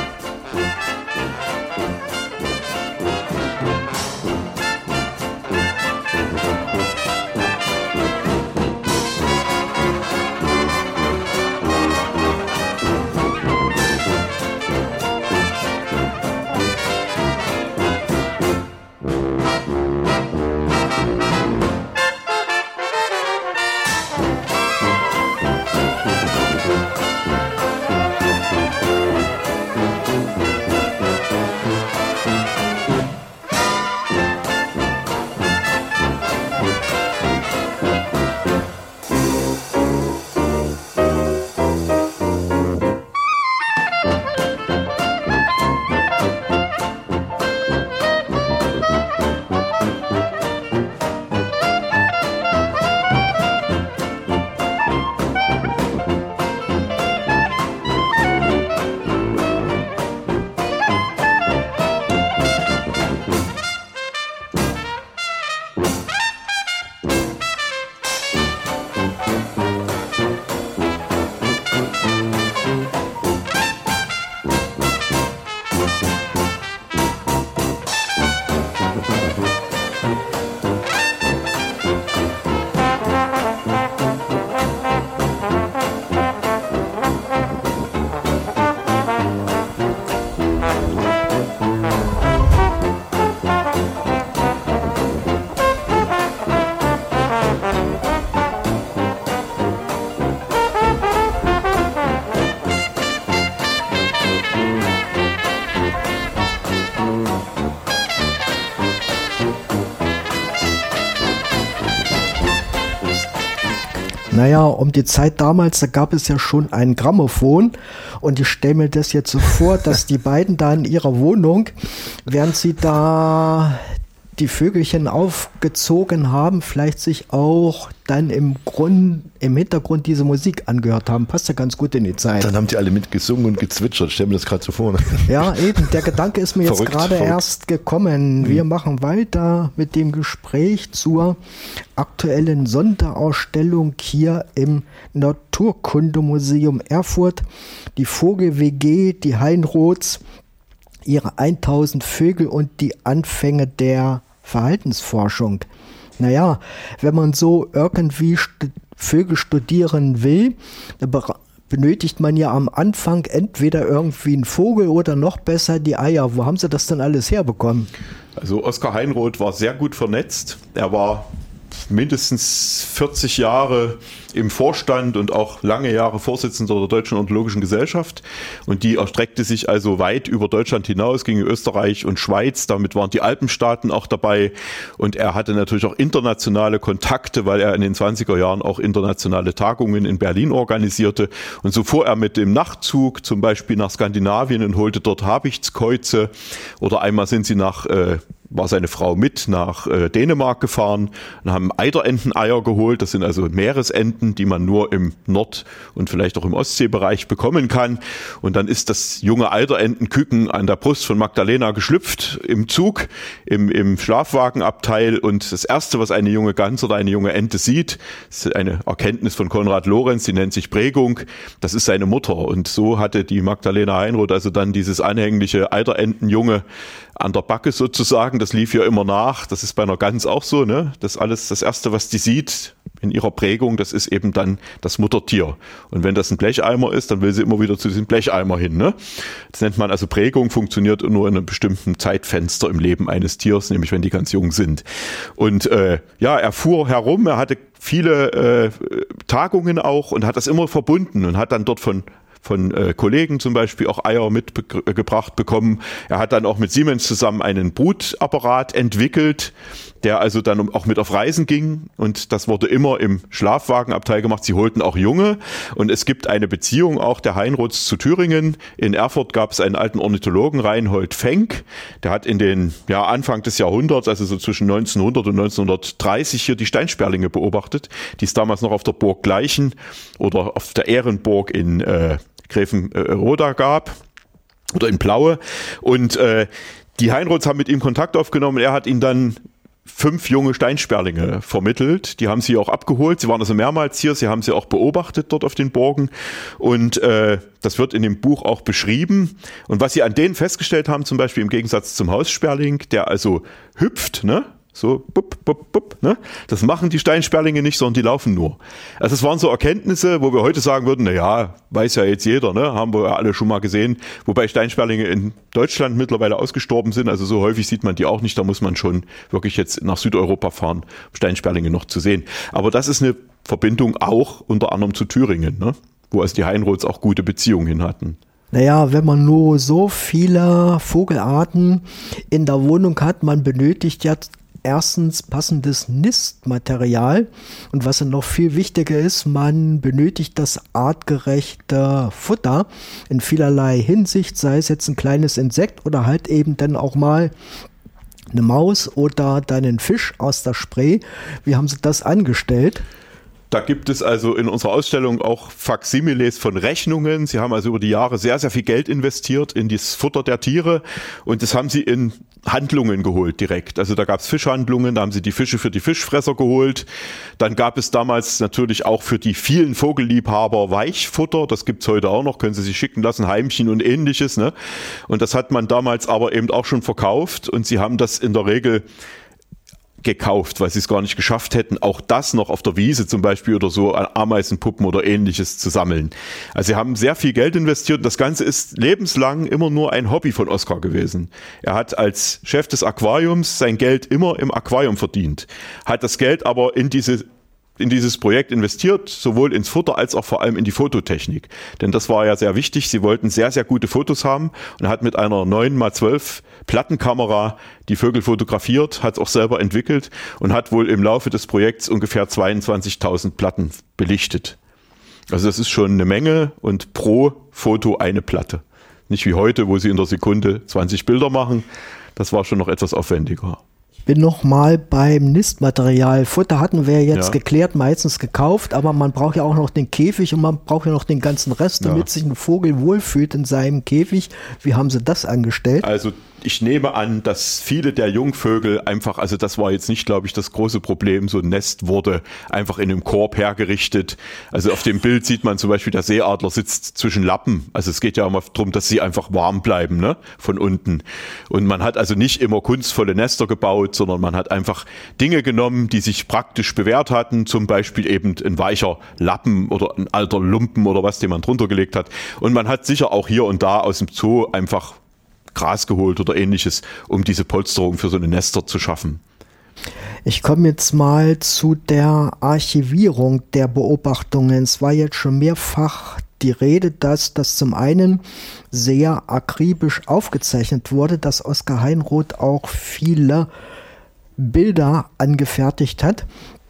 Naja, um die Zeit damals, da gab es ja schon ein Grammophon und ich stelle mir das jetzt so vor, dass die beiden da in ihrer Wohnung, während sie da die Vögelchen aufgezogen haben, vielleicht sich auch dann im Grund, im Hintergrund diese Musik angehört haben. Passt ja ganz gut in die Zeit. Dann haben die alle mitgesungen und gezwitschert. Stell mir das gerade so vor. Ja, eben. Der Gedanke ist mir jetzt Verrückt, gerade verrückt. erst gekommen. Wir machen weiter mit dem Gespräch zur aktuellen Sonderausstellung hier im Naturkundemuseum Erfurt. Die Vogel-W G, die Heinroths, ihre tausend Vögel und die Anfänge der Verhaltensforschung. Naja, wenn man so irgendwie st- Vögel studieren will, dann be- benötigt man ja am Anfang entweder irgendwie einen Vogel oder noch besser die Eier. Wo haben sie das denn alles herbekommen? Also Oskar Heinroth war sehr gut vernetzt. Er war mindestens vierzig Jahre im Vorstand und auch lange Jahre Vorsitzender der Deutschen Ornithologischen Gesellschaft. Und die erstreckte sich also weit über Deutschland hinaus, ging in Österreich und Schweiz. Damit waren die Alpenstaaten auch dabei. Und er hatte natürlich auch internationale Kontakte, weil er in den zwanziger Jahren auch internationale Tagungen in Berlin organisierte. Und so fuhr er mit dem Nachtzug zum Beispiel nach Skandinavien und holte dort Habichtskäuze. Oder einmal sind sie nach äh, war seine Frau mit nach äh, Dänemark gefahren und haben Eiderenteneier geholt. Das sind also Meeresenten, die man nur im Nord- und vielleicht auch im Ostseebereich bekommen kann. Und dann ist das junge Eiderentenküken an der Brust von Magdalena geschlüpft im Zug, im, im Schlafwagenabteil. Und das Erste, was eine junge Gans oder eine junge Ente sieht, ist eine Erkenntnis von Konrad Lorenz, die nennt sich Prägung. Das ist seine Mutter. Und so hatte die Magdalena Heinroth also dann dieses anhängliche Eiderentenjunge an der Backe sozusagen. Das lief ja immer nach. Das ist bei einer Gans auch so, ne? Das alles, das Erste, was die sieht in ihrer Prägung, das ist eben dann das Muttertier. Und wenn das ein Blecheimer ist, dann will sie immer wieder zu diesem Blecheimer hin, ne? Das nennt man also Prägung, funktioniert nur in einem bestimmten Zeitfenster im Leben eines Tiers, nämlich wenn die ganz jung sind. Und äh, ja, er fuhr herum, er hatte viele äh, Tagungen auch und hat das immer verbunden und hat dann dort von von äh, Kollegen zum Beispiel auch Eier mitgebracht bekommen. Er hat dann auch mit Siemens zusammen einen Brutapparat entwickelt, der also dann auch mit auf Reisen ging, und das wurde immer im Schlafwagenabteil gemacht. Sie holten auch Junge, und es gibt eine Beziehung auch der Heinroths zu Thüringen. In Erfurt gab es einen alten Ornithologen, Reinhold Fenk, der hat in den ja, Anfang des Jahrhunderts, also so zwischen neunzehnhundert und neunzehnhundertdreißig hier die Steinsperlinge beobachtet, die es damals noch auf der Burg Gleichen oder auf der Ehrenburg in äh, Gräfenroda gab oder in Plaue, und äh, die Heinroths haben mit ihm Kontakt aufgenommen. Er hat ihn dann fünf junge Steinsperlinge vermittelt. Die haben sie auch abgeholt. Sie waren also mehrmals hier. Sie haben sie auch beobachtet dort auf den Burgen. Und äh, das wird in dem Buch auch beschrieben. Und was sie an denen festgestellt haben, zum Beispiel im Gegensatz zum Haussperling, der also hüpft, ne? So, bup, bup, bup, ne? Das machen die Steinsperlinge nicht, sondern die laufen nur. Also es waren so Erkenntnisse, wo wir heute sagen würden, na ja, weiß ja jetzt jeder, ne? Haben wir ja alle schon mal gesehen. Wobei Steinsperlinge in Deutschland mittlerweile ausgestorben sind. Also so häufig sieht man die auch nicht. Da muss man schon wirklich jetzt nach Südeuropa fahren, um Steinsperlinge noch zu sehen. Aber das ist eine Verbindung auch unter anderem zu Thüringen, ne? Wo also die Heinroths auch gute Beziehungen hin hatten. Naja, wenn man nur so viele Vogelarten in der Wohnung hat, man benötigt ja erstens passendes Nistmaterial, und was noch viel wichtiger ist, man benötigt das artgerechte Futter in vielerlei Hinsicht, sei es jetzt ein kleines Insekt oder halt eben dann auch mal eine Maus oder dann ein Fisch aus der Spree. Wie haben Sie das angestellt? Da gibt es also in unserer Ausstellung auch Faksimiles von Rechnungen. Sie haben also über die Jahre sehr, sehr viel Geld investiert in das Futter der Tiere, und das haben sie in Handlungen geholt direkt. Also da gab es Fischhandlungen, da haben sie die Fische für die Fischfresser geholt. Dann gab es damals natürlich auch für die vielen Vogelliebhaber Weichfutter. Das gibt's heute auch noch, können Sie sich schicken lassen, Heimchen und ähnliches, ne? Und das hat man damals aber eben auch schon verkauft, und sie haben das in der Regel gekauft, weil sie es gar nicht geschafft hätten, auch das noch auf der Wiese zum Beispiel oder so Ameisenpuppen oder ähnliches zu sammeln. Also sie haben sehr viel Geld investiert, und das Ganze ist lebenslang immer nur ein Hobby von Oskar gewesen. Er hat als Chef des Aquariums sein Geld immer im Aquarium verdient, hat das Geld aber in diese in dieses Projekt investiert, sowohl ins Futter als auch vor allem in die Fototechnik. Denn das war ja sehr wichtig. Sie wollten sehr, sehr gute Fotos haben, und er hat mit einer neun mal zwölf Plattenkamera die Vögel fotografiert, hat es auch selber entwickelt und hat wohl im Laufe des Projekts ungefähr zweiundzwanzigtausend Platten belichtet. Also das ist schon eine Menge, und pro Foto eine Platte. Nicht wie heute, wo sie in der Sekunde zwanzig Bilder machen. Das war schon noch etwas aufwendiger. Ich bin noch mal beim Nistmaterial. Futter hatten wir jetzt Ja. geklärt, meistens gekauft, aber man braucht ja auch noch den Käfig und man braucht ja noch den ganzen Rest, damit Ja. sich ein Vogel wohlfühlt in seinem Käfig. Wie haben sie das angestellt? Also ich nehme an, dass viele der Jungvögel einfach, also das war jetzt nicht, glaube ich, das große Problem, so ein Nest wurde einfach in einem Korb hergerichtet. Also auf dem Bild sieht man zum Beispiel, der Seeadler sitzt zwischen Lappen. Also es geht ja immer darum, dass sie einfach warm bleiben, ne, von unten. Und man hat also nicht immer kunstvolle Nester gebaut, sondern man hat einfach Dinge genommen, die sich praktisch bewährt hatten, zum Beispiel eben ein weicher Lappen oder ein alter Lumpen oder was, den man drunter gelegt hat. Und man hat sicher auch hier und da aus dem Zoo einfach Gras geholt oder ähnliches, um diese Polsterung für so eine Nester zu schaffen. Ich komme jetzt mal zu der Archivierung der Beobachtungen. Es war jetzt schon mehrfach die Rede, dass das zum einen sehr akribisch aufgezeichnet wurde, dass Oskar Heinroth auch viele Bilder angefertigt hat.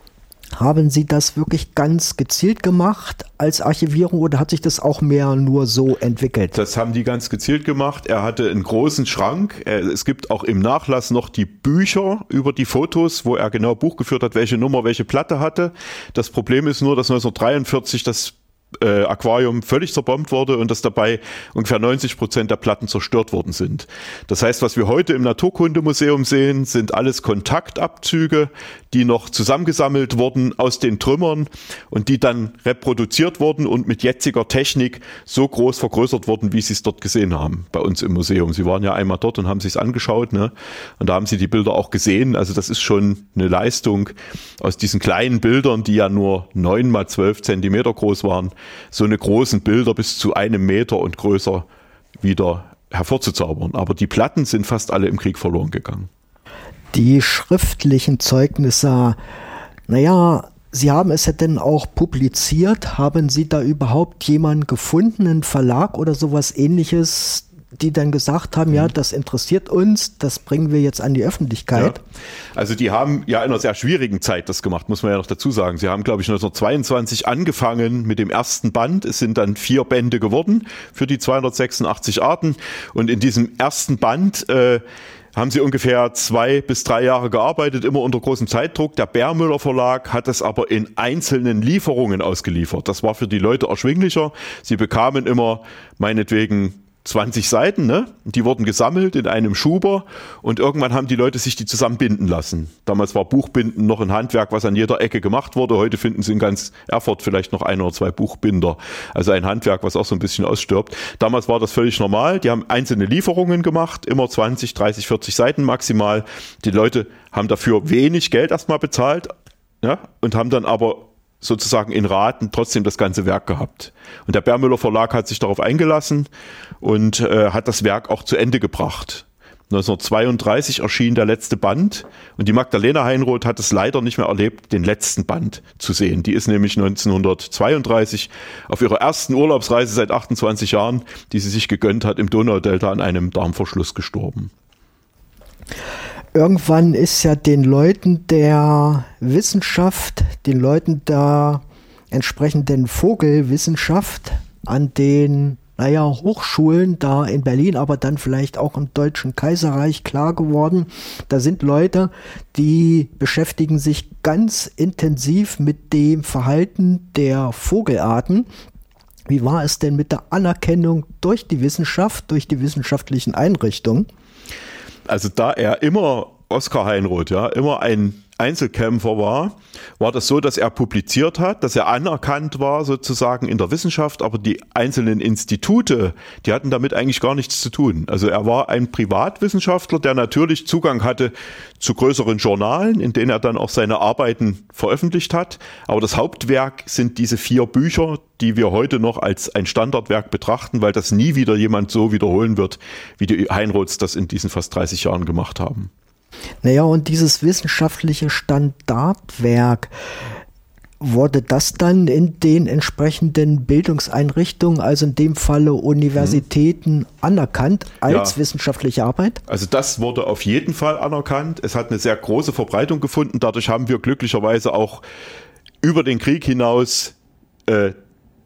Haben Sie das wirklich ganz gezielt gemacht als Archivierung oder hat sich das auch mehr nur so entwickelt? Das haben die ganz gezielt gemacht. Er hatte einen großen Schrank. Es gibt auch im Nachlass noch die Bücher über die Fotos, wo er genau Buch geführt hat, welche Nummer, welche Platte hatte. Das Problem ist nur, dass neunzehnhundertdreiundvierzig das Äh, Aquarium völlig zerbombt wurde und dass dabei ungefähr neunzig Prozent der Platten zerstört worden sind. Das heißt, was wir heute im Naturkundemuseum sehen, sind alles Kontaktabzüge, die noch zusammengesammelt wurden aus den Trümmern und die dann reproduziert wurden und mit jetziger Technik so groß vergrößert wurden, wie Sie es dort gesehen haben bei uns im Museum. Sie waren ja einmal dort und haben sich es angeschaut, ne? Und da haben Sie die Bilder auch gesehen. Also das ist schon eine Leistung aus diesen kleinen Bildern, die ja nur neun mal zwölf Zentimeter groß waren, so eine großen Bilder bis zu einem Meter und größer wieder hervorzuzaubern. Aber die Platten sind fast alle im Krieg verloren gegangen. Die schriftlichen Zeugnisse, naja, Sie haben es ja denn auch publiziert. Haben Sie da überhaupt jemanden gefunden, einen Verlag oder sowas Ähnliches, die dann gesagt haben, ja, das interessiert uns, das bringen wir jetzt an die Öffentlichkeit? Ja. Also die haben ja in einer sehr schwierigen Zeit das gemacht, muss man ja noch dazu sagen. Sie haben, glaube ich, neunzehnhundertzweiundzwanzig angefangen mit dem ersten Band. Es sind dann vier Bände geworden für die zweihundertsechsundachtzig Arten. Und in diesem ersten Band äh, haben sie ungefähr zwei bis drei Jahre gearbeitet, immer unter großem Zeitdruck. Der Bärmüller Verlag hat es aber in einzelnen Lieferungen ausgeliefert. Das war für die Leute erschwinglicher. Sie bekamen immer meinetwegen zwanzig Seiten, ne? Die wurden gesammelt in einem Schuber und irgendwann haben die Leute sich die zusammenbinden lassen. Damals war Buchbinden noch ein Handwerk, was an jeder Ecke gemacht wurde. Heute finden Sie in ganz Erfurt vielleicht noch ein oder zwei Buchbinder. Also ein Handwerk, was auch so ein bisschen ausstirbt. Damals war das völlig normal. Die haben einzelne Lieferungen gemacht, immer zwanzig, dreißig, vierzig Seiten maximal. Die Leute haben dafür wenig Geld erstmal bezahlt, ja, und haben dann aber sozusagen in Raten trotzdem das ganze Werk gehabt. Und der Bärmüller Verlag hat sich darauf eingelassen und äh, hat das Werk auch zu Ende gebracht. neunzehnhundertzweiunddreißig erschien der letzte Band und die Magdalena Heinroth hat es leider nicht mehr erlebt, den letzten Band zu sehen. Die ist nämlich neunzehnhundertzweiunddreißig auf ihrer ersten Urlaubsreise seit achtundzwanzig Jahren, die sie sich gegönnt hat, im Donaudelta an einem Darmverschluss gestorben. Irgendwann ist ja den Leuten der Wissenschaft, den Leuten der entsprechenden Vogelwissenschaft an den, naja, Hochschulen da in Berlin, aber dann vielleicht auch im Deutschen Kaiserreich klar geworden, da sind Leute, die beschäftigen sich ganz intensiv mit dem Verhalten der Vogelarten. Wie war es denn mit der Anerkennung durch die Wissenschaft, durch die wissenschaftlichen Einrichtungen? Also da er immer, Oskar Heinroth, ja, immer ein Einzelkämpfer war, war das so, dass er publiziert hat, dass er anerkannt war sozusagen in der Wissenschaft, aber die einzelnen Institute, die hatten damit eigentlich gar nichts zu tun. Also er war ein Privatwissenschaftler, der natürlich Zugang hatte zu größeren Journalen, in denen er dann auch seine Arbeiten veröffentlicht hat. Aber das Hauptwerk sind diese vier Bücher, die wir heute noch als ein Standardwerk betrachten, weil das nie wieder jemand so wiederholen wird, wie die Heinroths das in diesen fast dreißig Jahren gemacht haben. Naja, und dieses wissenschaftliche Standardwerk, wurde das dann in den entsprechenden Bildungseinrichtungen, also in dem Falle Universitäten, mhm. anerkannt als ja. wissenschaftliche Arbeit? Also das wurde auf jeden Fall anerkannt. Es hat eine sehr große Verbreitung gefunden. Dadurch haben wir glücklicherweise auch über den Krieg hinaus äh,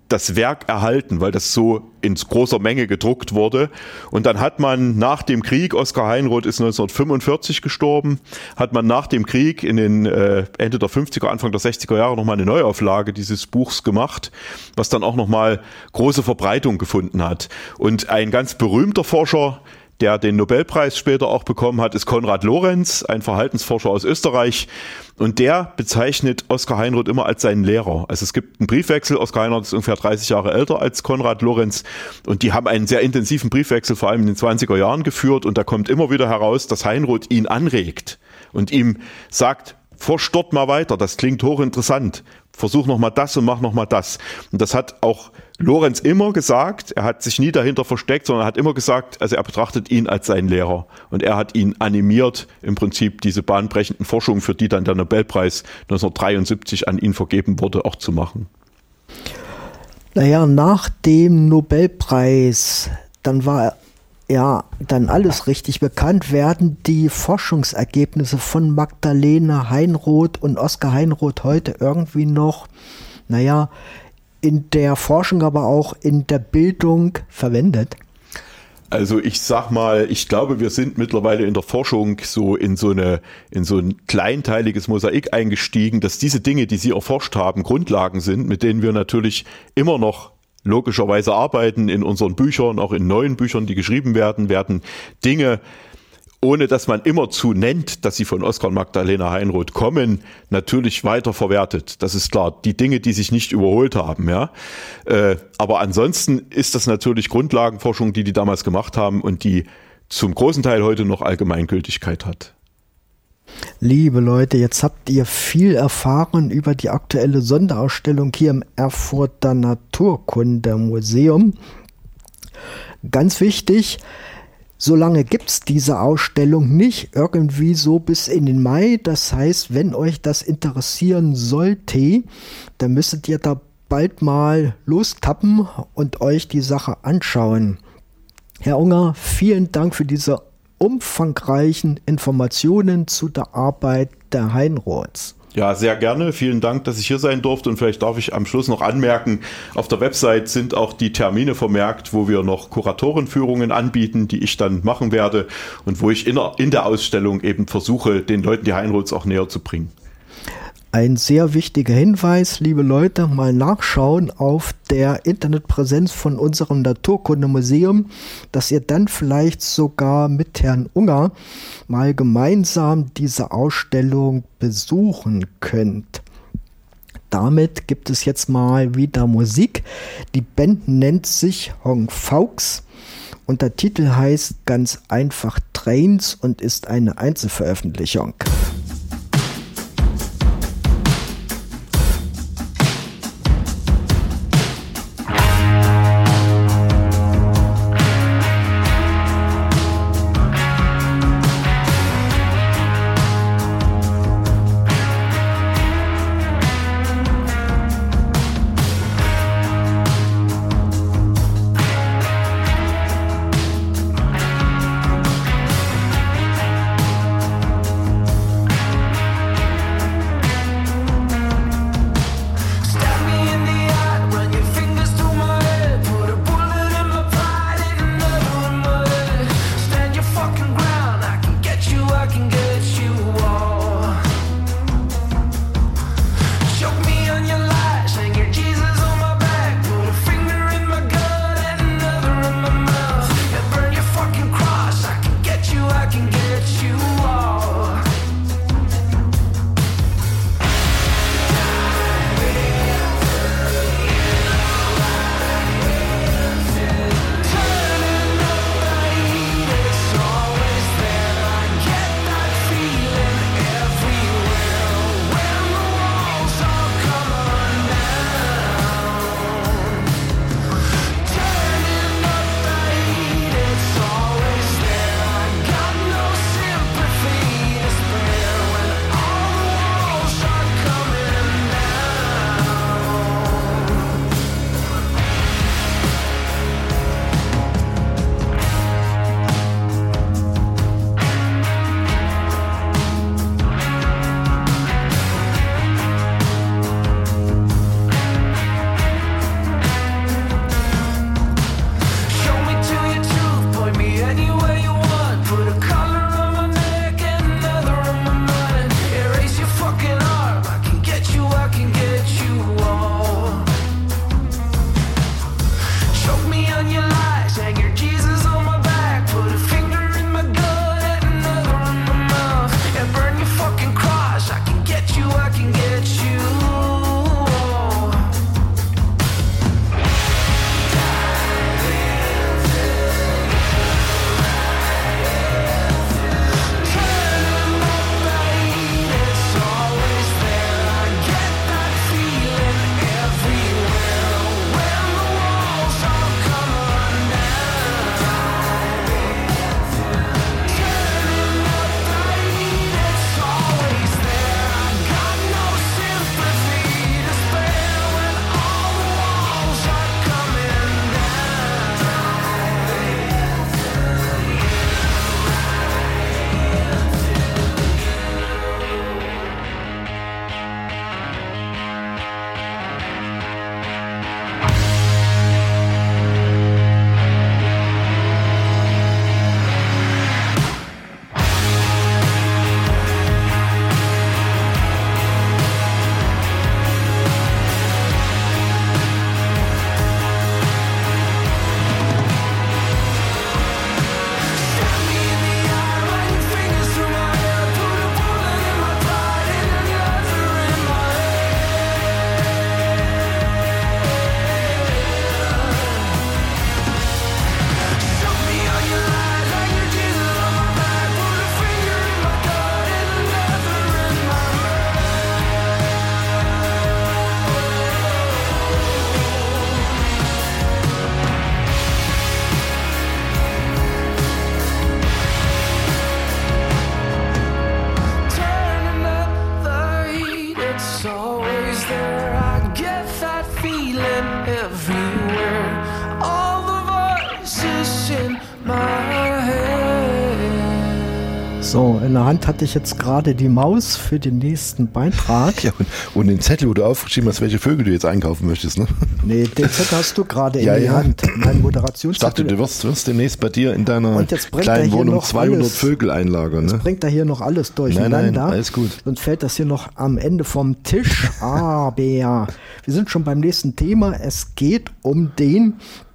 das Werk erhalten, weil das so in großer Menge gedruckt wurde. Und dann hat man nach dem Krieg, Oskar Heinroth ist neunzehnhundertfünfundvierzig gestorben, hat man nach dem Krieg in den äh, Ende der fünfziger, Anfang der sechziger Jahre nochmal eine Neuauflage dieses Buchs gemacht, was dann auch nochmal große Verbreitung gefunden hat. Und ein ganz berühmter Forscher, der den Nobelpreis später auch bekommen hat, ist Konrad Lorenz, ein Verhaltensforscher aus Österreich. Und der bezeichnet Oskar Heinroth immer als seinen Lehrer. Also es gibt einen Briefwechsel. Oskar Heinroth ist ungefähr dreißig Jahre älter als Konrad Lorenz. Und die haben einen sehr intensiven Briefwechsel vor allem in den zwanziger Jahren geführt. Und da kommt immer wieder heraus, dass Heinroth ihn anregt und ihm sagt, forsch dort mal weiter, das klingt hochinteressant. Versuch noch mal das und mach noch mal das. Und das hat auch Lorenz immer gesagt. Er hat sich nie dahinter versteckt, sondern hat immer gesagt, also er betrachtet ihn als seinen Lehrer. Und er hat ihn animiert, im Prinzip diese bahnbrechenden Forschungen, für die dann der Nobelpreis neunzehnhundertdreiundsiebzig an ihn vergeben wurde, auch zu machen. Naja, nach dem Nobelpreis, dann war ja dann alles richtig bekannt, werden die Forschungsergebnisse von Magdalena Heinroth und Oskar Heinroth heute irgendwie noch, naja, in der Forschung, aber auch in der Bildung verwendet? Also ich sag mal, ich glaube, wir sind mittlerweile in der Forschung so in so eine, in so ein kleinteiliges Mosaik eingestiegen, dass diese Dinge, die Sie erforscht haben, Grundlagen sind, mit denen wir natürlich immer noch logischerweise arbeiten in unseren Büchern, auch in neuen Büchern, die geschrieben werden, werden Dinge, ohne dass man immerzu nennt, dass sie von Oskar und Magdalena Heinroth kommen, natürlich weiter verwertet. Das ist klar. Die Dinge, die sich nicht überholt haben, ja. Äh, aber ansonsten ist das natürlich Grundlagenforschung, die die damals gemacht haben und die zum großen Teil heute noch Allgemeingültigkeit hat. Liebe Leute, jetzt habt ihr viel erfahren über die aktuelle Sonderausstellung hier im Erfurter Naturkundemuseum. Ganz wichtig, solange gibt es diese Ausstellung nicht, irgendwie so bis in den Mai. Das heißt, wenn euch das interessieren sollte, dann müsstet ihr da bald mal lostappen und euch die Sache anschauen. Herr Unger, vielen Dank für diese umfangreichen Informationen zu der Arbeit der Heinroths. Ja, sehr gerne. Vielen Dank, dass ich hier sein durfte. Und vielleicht darf ich am Schluss noch anmerken, auf der Website sind auch die Termine vermerkt, wo wir noch Kuratorenführungen anbieten, die ich dann machen werde und wo ich in der, in der Ausstellung eben versuche, den Leuten die Heinroths auch näher zu bringen. Ein sehr wichtiger Hinweis, liebe Leute, mal nachschauen auf der Internetpräsenz von unserem Naturkundemuseum, dass ihr dann vielleicht sogar mit Herrn Unger mal gemeinsam diese Ausstellung besuchen könnt. Damit gibt es jetzt mal wieder Musik. Die Band nennt sich Hong Faux und der Titel heißt ganz einfach Trains und ist eine Einzelveröffentlichung. there, I get that feeling everywhere. All the voices in my head. So, in der Hand hatte ich jetzt gerade die Maus für den nächsten Beitrag. Ja, und, und den Zettel, wo du aufgeschrieben hast, welche Vögel du jetzt einkaufen möchtest, ne? Nee, den Zettel hast du gerade Ja, in die ja. Hand. Mein Ich Moderationszettel. dachte, du wirst, wirst demnächst bei dir in deiner Und jetzt bringt er kleinen hier Wohnung noch zweihundert alles. Vögel einlagern, ne? Bringt er hier noch alles Nein, durcheinander. nein, alles gut. Sonst fällt das hier noch am Ende vom Tisch. Aber wir sind schon beim nächsten Thema. Es geht um den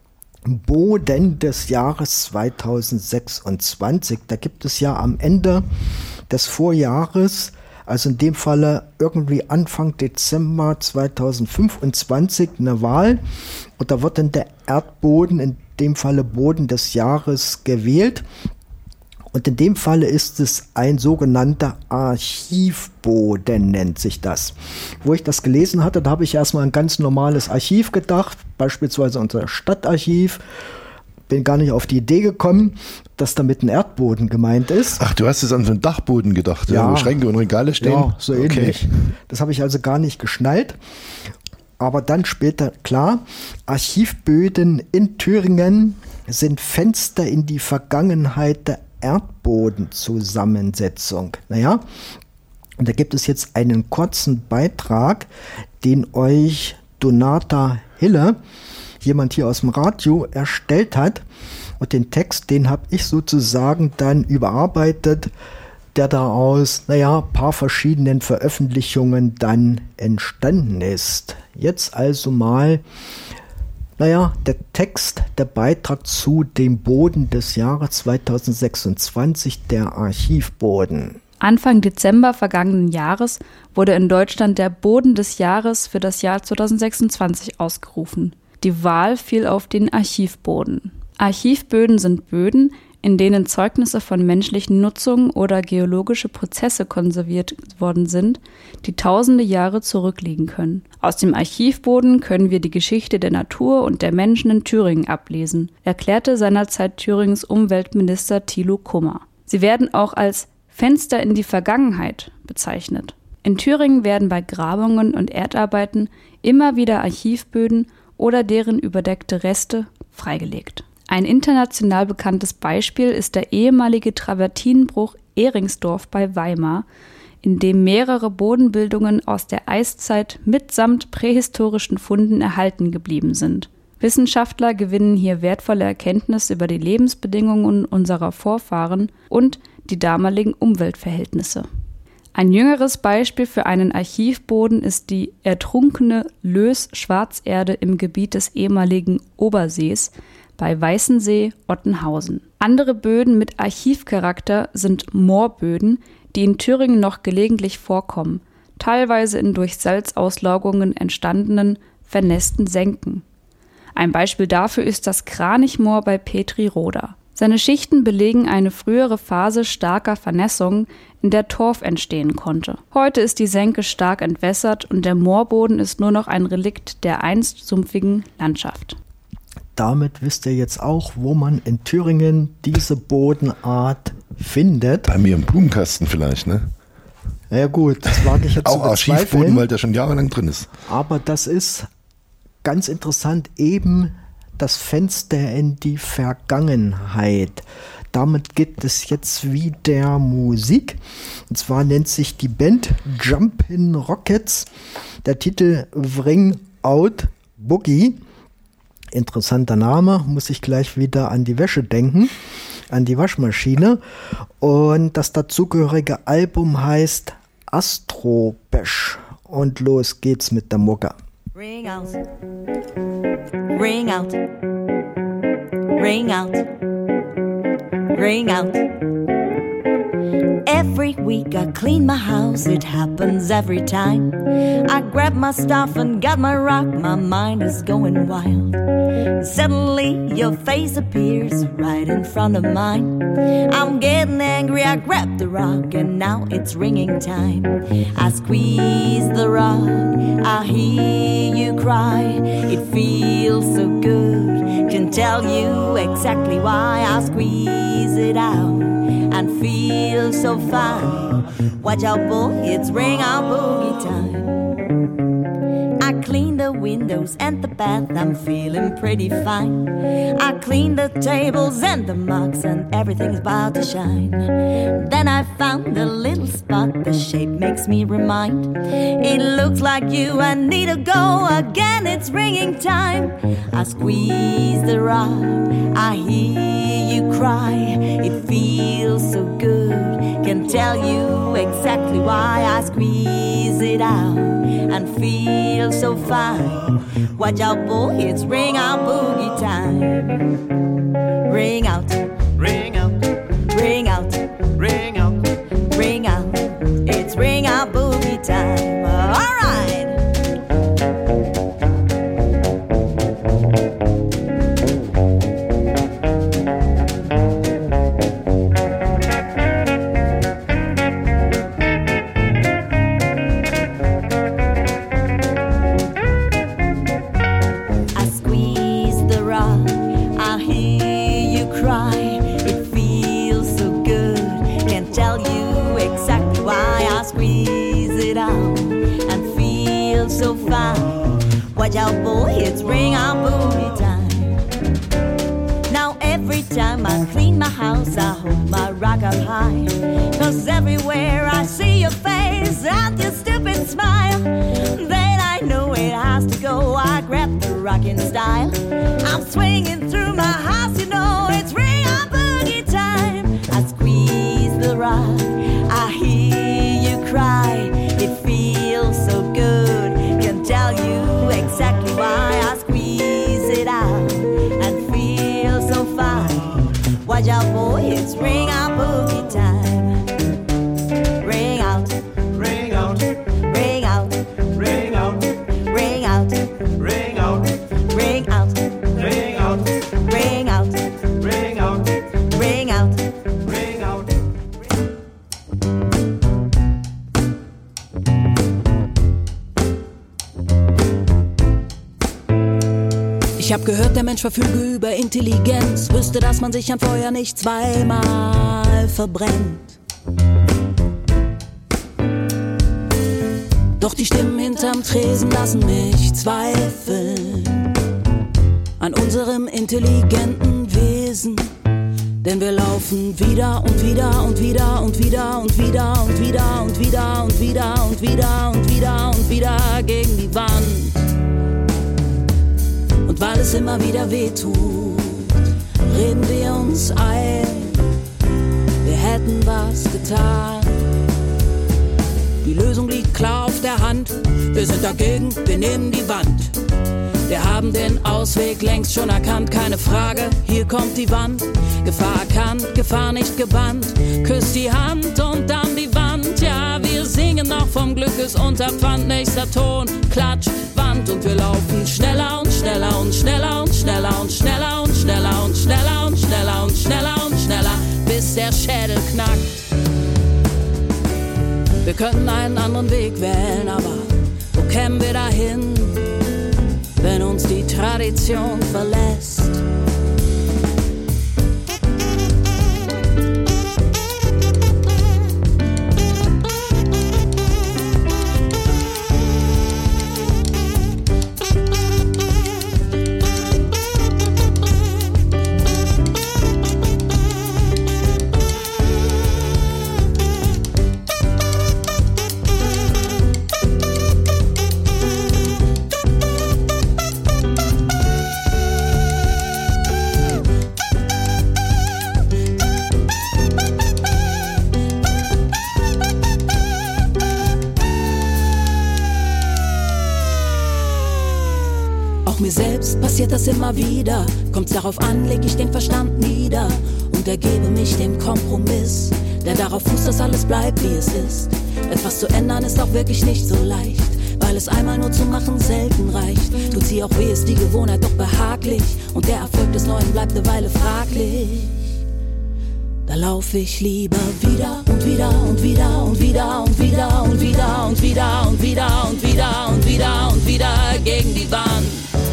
Boden des Jahres zweitausendsechsundzwanzig. Da gibt es ja am Ende des Vorjahres, also in dem Falle irgendwie Anfang Dezember zweitausendfünfundzwanzig, eine Wahl. Und da wird dann der Erdboden, in dem Falle Boden des Jahres, gewählt. Und in dem Falle ist es ein sogenannter Archivboden, nennt sich das. Wo ich das gelesen hatte, da habe ich erstmal ein ganz normales Archiv gedacht, beispielsweise unser Stadtarchiv. Bin gar nicht auf die Idee gekommen, dass damit ein Erdboden gemeint ist. Ach, du hast jetzt an so einen Dachboden gedacht, ja, wo Schränke und Regale stehen? Ja, so ähnlich. Okay. Das habe ich also gar nicht geschnallt. Aber dann später, klar, Archivböden in Thüringen sind Fenster in die Vergangenheit der Erdbodenzusammensetzung. Naja, und da gibt es jetzt einen kurzen Beitrag, den euch Donata Hille, jemand hier aus dem Radio, erstellt hat. Und den Text, den habe ich sozusagen dann überarbeitet, der da aus, naja, ein paar verschiedenen Veröffentlichungen dann entstanden ist. Jetzt also mal, naja, der Text, der Beitrag zu dem Boden des Jahres zweitausendsechsundzwanzig, der Archivboden. Anfang Dezember vergangenen Jahres wurde in Deutschland der Boden des Jahres für das Jahr zweitausendsechsundzwanzig ausgerufen. Die Wahl fiel auf den Archivboden. Archivböden sind Böden, in denen Zeugnisse von menschlichen Nutzungen oder geologische Prozesse konserviert worden sind, die tausende Jahre zurückliegen können. Aus dem Archivboden können wir die Geschichte der Natur und der Menschen in Thüringen ablesen, erklärte seinerzeit Thürings Umweltminister Thilo Kummer. Sie werden auch als Fenster in die Vergangenheit bezeichnet. In Thüringen werden bei Grabungen und Erdarbeiten immer wieder Archivböden oder deren überdeckte Reste freigelegt. Ein international bekanntes Beispiel ist der ehemalige Travertinenbruch Ehringsdorf bei Weimar, in dem mehrere Bodenbildungen aus der Eiszeit mitsamt prähistorischen Funden erhalten geblieben sind. Wissenschaftler gewinnen hier wertvolle Erkenntnisse über die Lebensbedingungen unserer Vorfahren und die damaligen Umweltverhältnisse. Ein jüngeres Beispiel für einen Archivboden ist die ertrunkene Löß-Schwarzerde im Gebiet des ehemaligen Obersees bei Weißensee, Ottenhausen. Andere Böden mit Archivcharakter sind Moorböden, die in Thüringen noch gelegentlich vorkommen, teilweise in durch Salzauslaugungen entstandenen, vernässten Senken. Ein Beispiel dafür ist das Kranichmoor bei Petriroda. Seine Schichten belegen eine frühere Phase starker Vernässung, in der Torf entstehen konnte. Heute ist die Senke stark entwässert und der Moorboden ist nur noch ein Relikt der einst sumpfigen Landschaft. Damit wisst ihr jetzt auch, wo man in Thüringen diese Bodenart findet. Bei mir im Blumenkasten vielleicht, ne? Na ja gut, das wage ich jetzt Auch zu Archivboden, bezweifeln. weil der schon jahrelang drin ist. Aber das ist ganz interessant, eben das Fenster in die Vergangenheit. Damit gibt es jetzt wieder Musik. Und zwar nennt sich die Band Jumpin' Rockets. Der Titel Bring Out Boogie. Interessanter Name, muss ich gleich wieder an die Wäsche denken, an die Waschmaschine. Und das dazugehörige Album heißt Astro Bash. Und los geht's mit der Mucke. Ring out, ring out, ring out, ring out. Every week I clean my house, it happens every time. I grab my stuff and got my rock, my mind is going wild. Suddenly your face appears right in front of mine. I'm getting angry, I grab the rock and now it's ringing time. I squeeze the rock, I hear you cry. It feels so good, can tell you exactly why. I squeeze it out and feel so fine. Watch out, boy, it's ring out boogie time. the windows and the bath, I'm feeling pretty fine. I clean the tables and the mugs and everything's about to shine. Then I found a little spot, the shape makes me remind. It looks like you, I need to go again, it's ringing time. I squeeze the rock, I hear you cry. It feels so good, can tell you exactly why. I squeeze it out and feel so fine. Watch out boy, it's ring out boogie time. Ring out, ring out, ring out, ring out, ring out. It's ring out boogie time. All right. Watch out boy, it's ring out boogie time. Now every time I clean my house, I hold my rock up high. Cause everywhere I see your face and your stupid smile, then I know it has to go. I grab the rockin' style. I'm swinging through my house, you know it's ring out boogie time. I squeeze the rock, I hear you cry. It feels so good, can tell you exactly why. I squeeze it out and feel so fine. Watch out boy, it's ring out boogie time. Ring out, ring out, ring out, ring out, ring out, ring out, ring out, ring out, ring out, ring out, ring out, ring out. Ich hab gehört, der Mensch verfüge über Intelligenz, wüsste, dass man sich an Feuer nicht zweimal verbrennt. Doch die Stimmen hinterm Tresen lassen mich zweifeln an unserem intelligenten Wesen. Denn wir laufen wieder und wieder und wieder und wieder und wieder und wieder und wieder und wieder und wieder und wieder und wieder gegen die Wand. Und weil es immer wieder wehtut, reden wir uns ein, wir hätten was getan. Die Lösung liegt klar auf der Hand, wir sind dagegen, wir nehmen die Wand. Wir haben den Ausweg längst schon erkannt, keine Frage, hier kommt die Wand. Gefahr erkannt, Gefahr nicht gebannt, küsst die Hand und dann die Wand. Ja, wir singen noch vom Glück ist Unterpfand, nächster Ton, Klatsch, Wand. Und wir laufen schneller und schneller und schneller und schneller und schneller und schneller und schneller und schneller und schneller und schneller, bis der Schädel knackt. Wir könnten einen anderen Weg wählen, aber wo kämen wir dahin, wenn uns die Tradition verlässt? Passiert das immer wieder, kommt's darauf an, leg ich den Verstand nieder und ergebe mich dem Kompromiss, der darauf fußt, dass alles bleibt, wie es ist. Etwas zu ändern ist auch wirklich nicht so leicht, weil es einmal nur zu machen selten reicht. Tut sie auch weh, ist die Gewohnheit doch behaglich und der Erfolg des Neuen bleibt eine Weile fraglich. Da lauf ich lieber wieder und wieder und wieder und wieder und wieder und wieder und wieder und wieder und wieder und wieder und wieder gegen die Wand.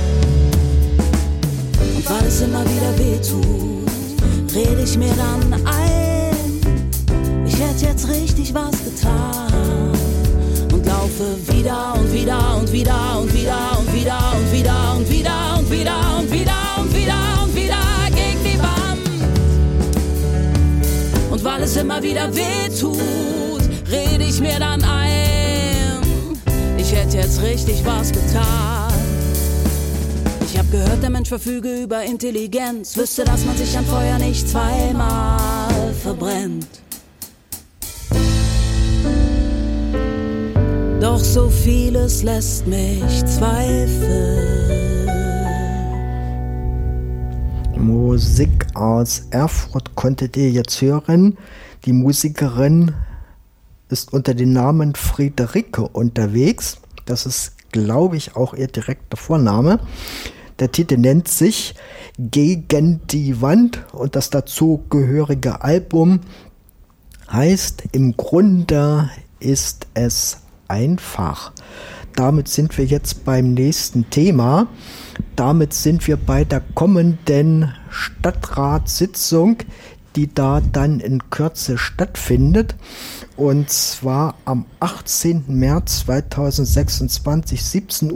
Und weil es immer wieder wehtut, red ich mir dann ein, ich hätte jetzt richtig was getan. Und laufe wieder und wieder und wieder und wieder und wieder wieder wehtut, red ich mir dann ein, ich hätte jetzt richtig was getan. Ich hab gehört, der Mensch verfüge über Intelligenz, wüsste, dass man sich an Feuer nicht zweimal verbrennt. Doch so vieles lässt mich zweifeln. Musik aus Erfurt konntet ihr jetzt hören. Die Musikerin ist unter dem Namen Friederike unterwegs. Das ist, glaube ich, auch ihr direkter Vorname. Der Titel nennt sich Gegen die Wand und das dazugehörige Album heißt Im Grunde ist es einfach. Damit sind wir jetzt beim nächsten Thema. Damit sind wir bei der kommenden Stadtratssitzung, die da dann in Kürze stattfindet. Und zwar am achtzehnten März zweitausendsechsundzwanzig, siebzehn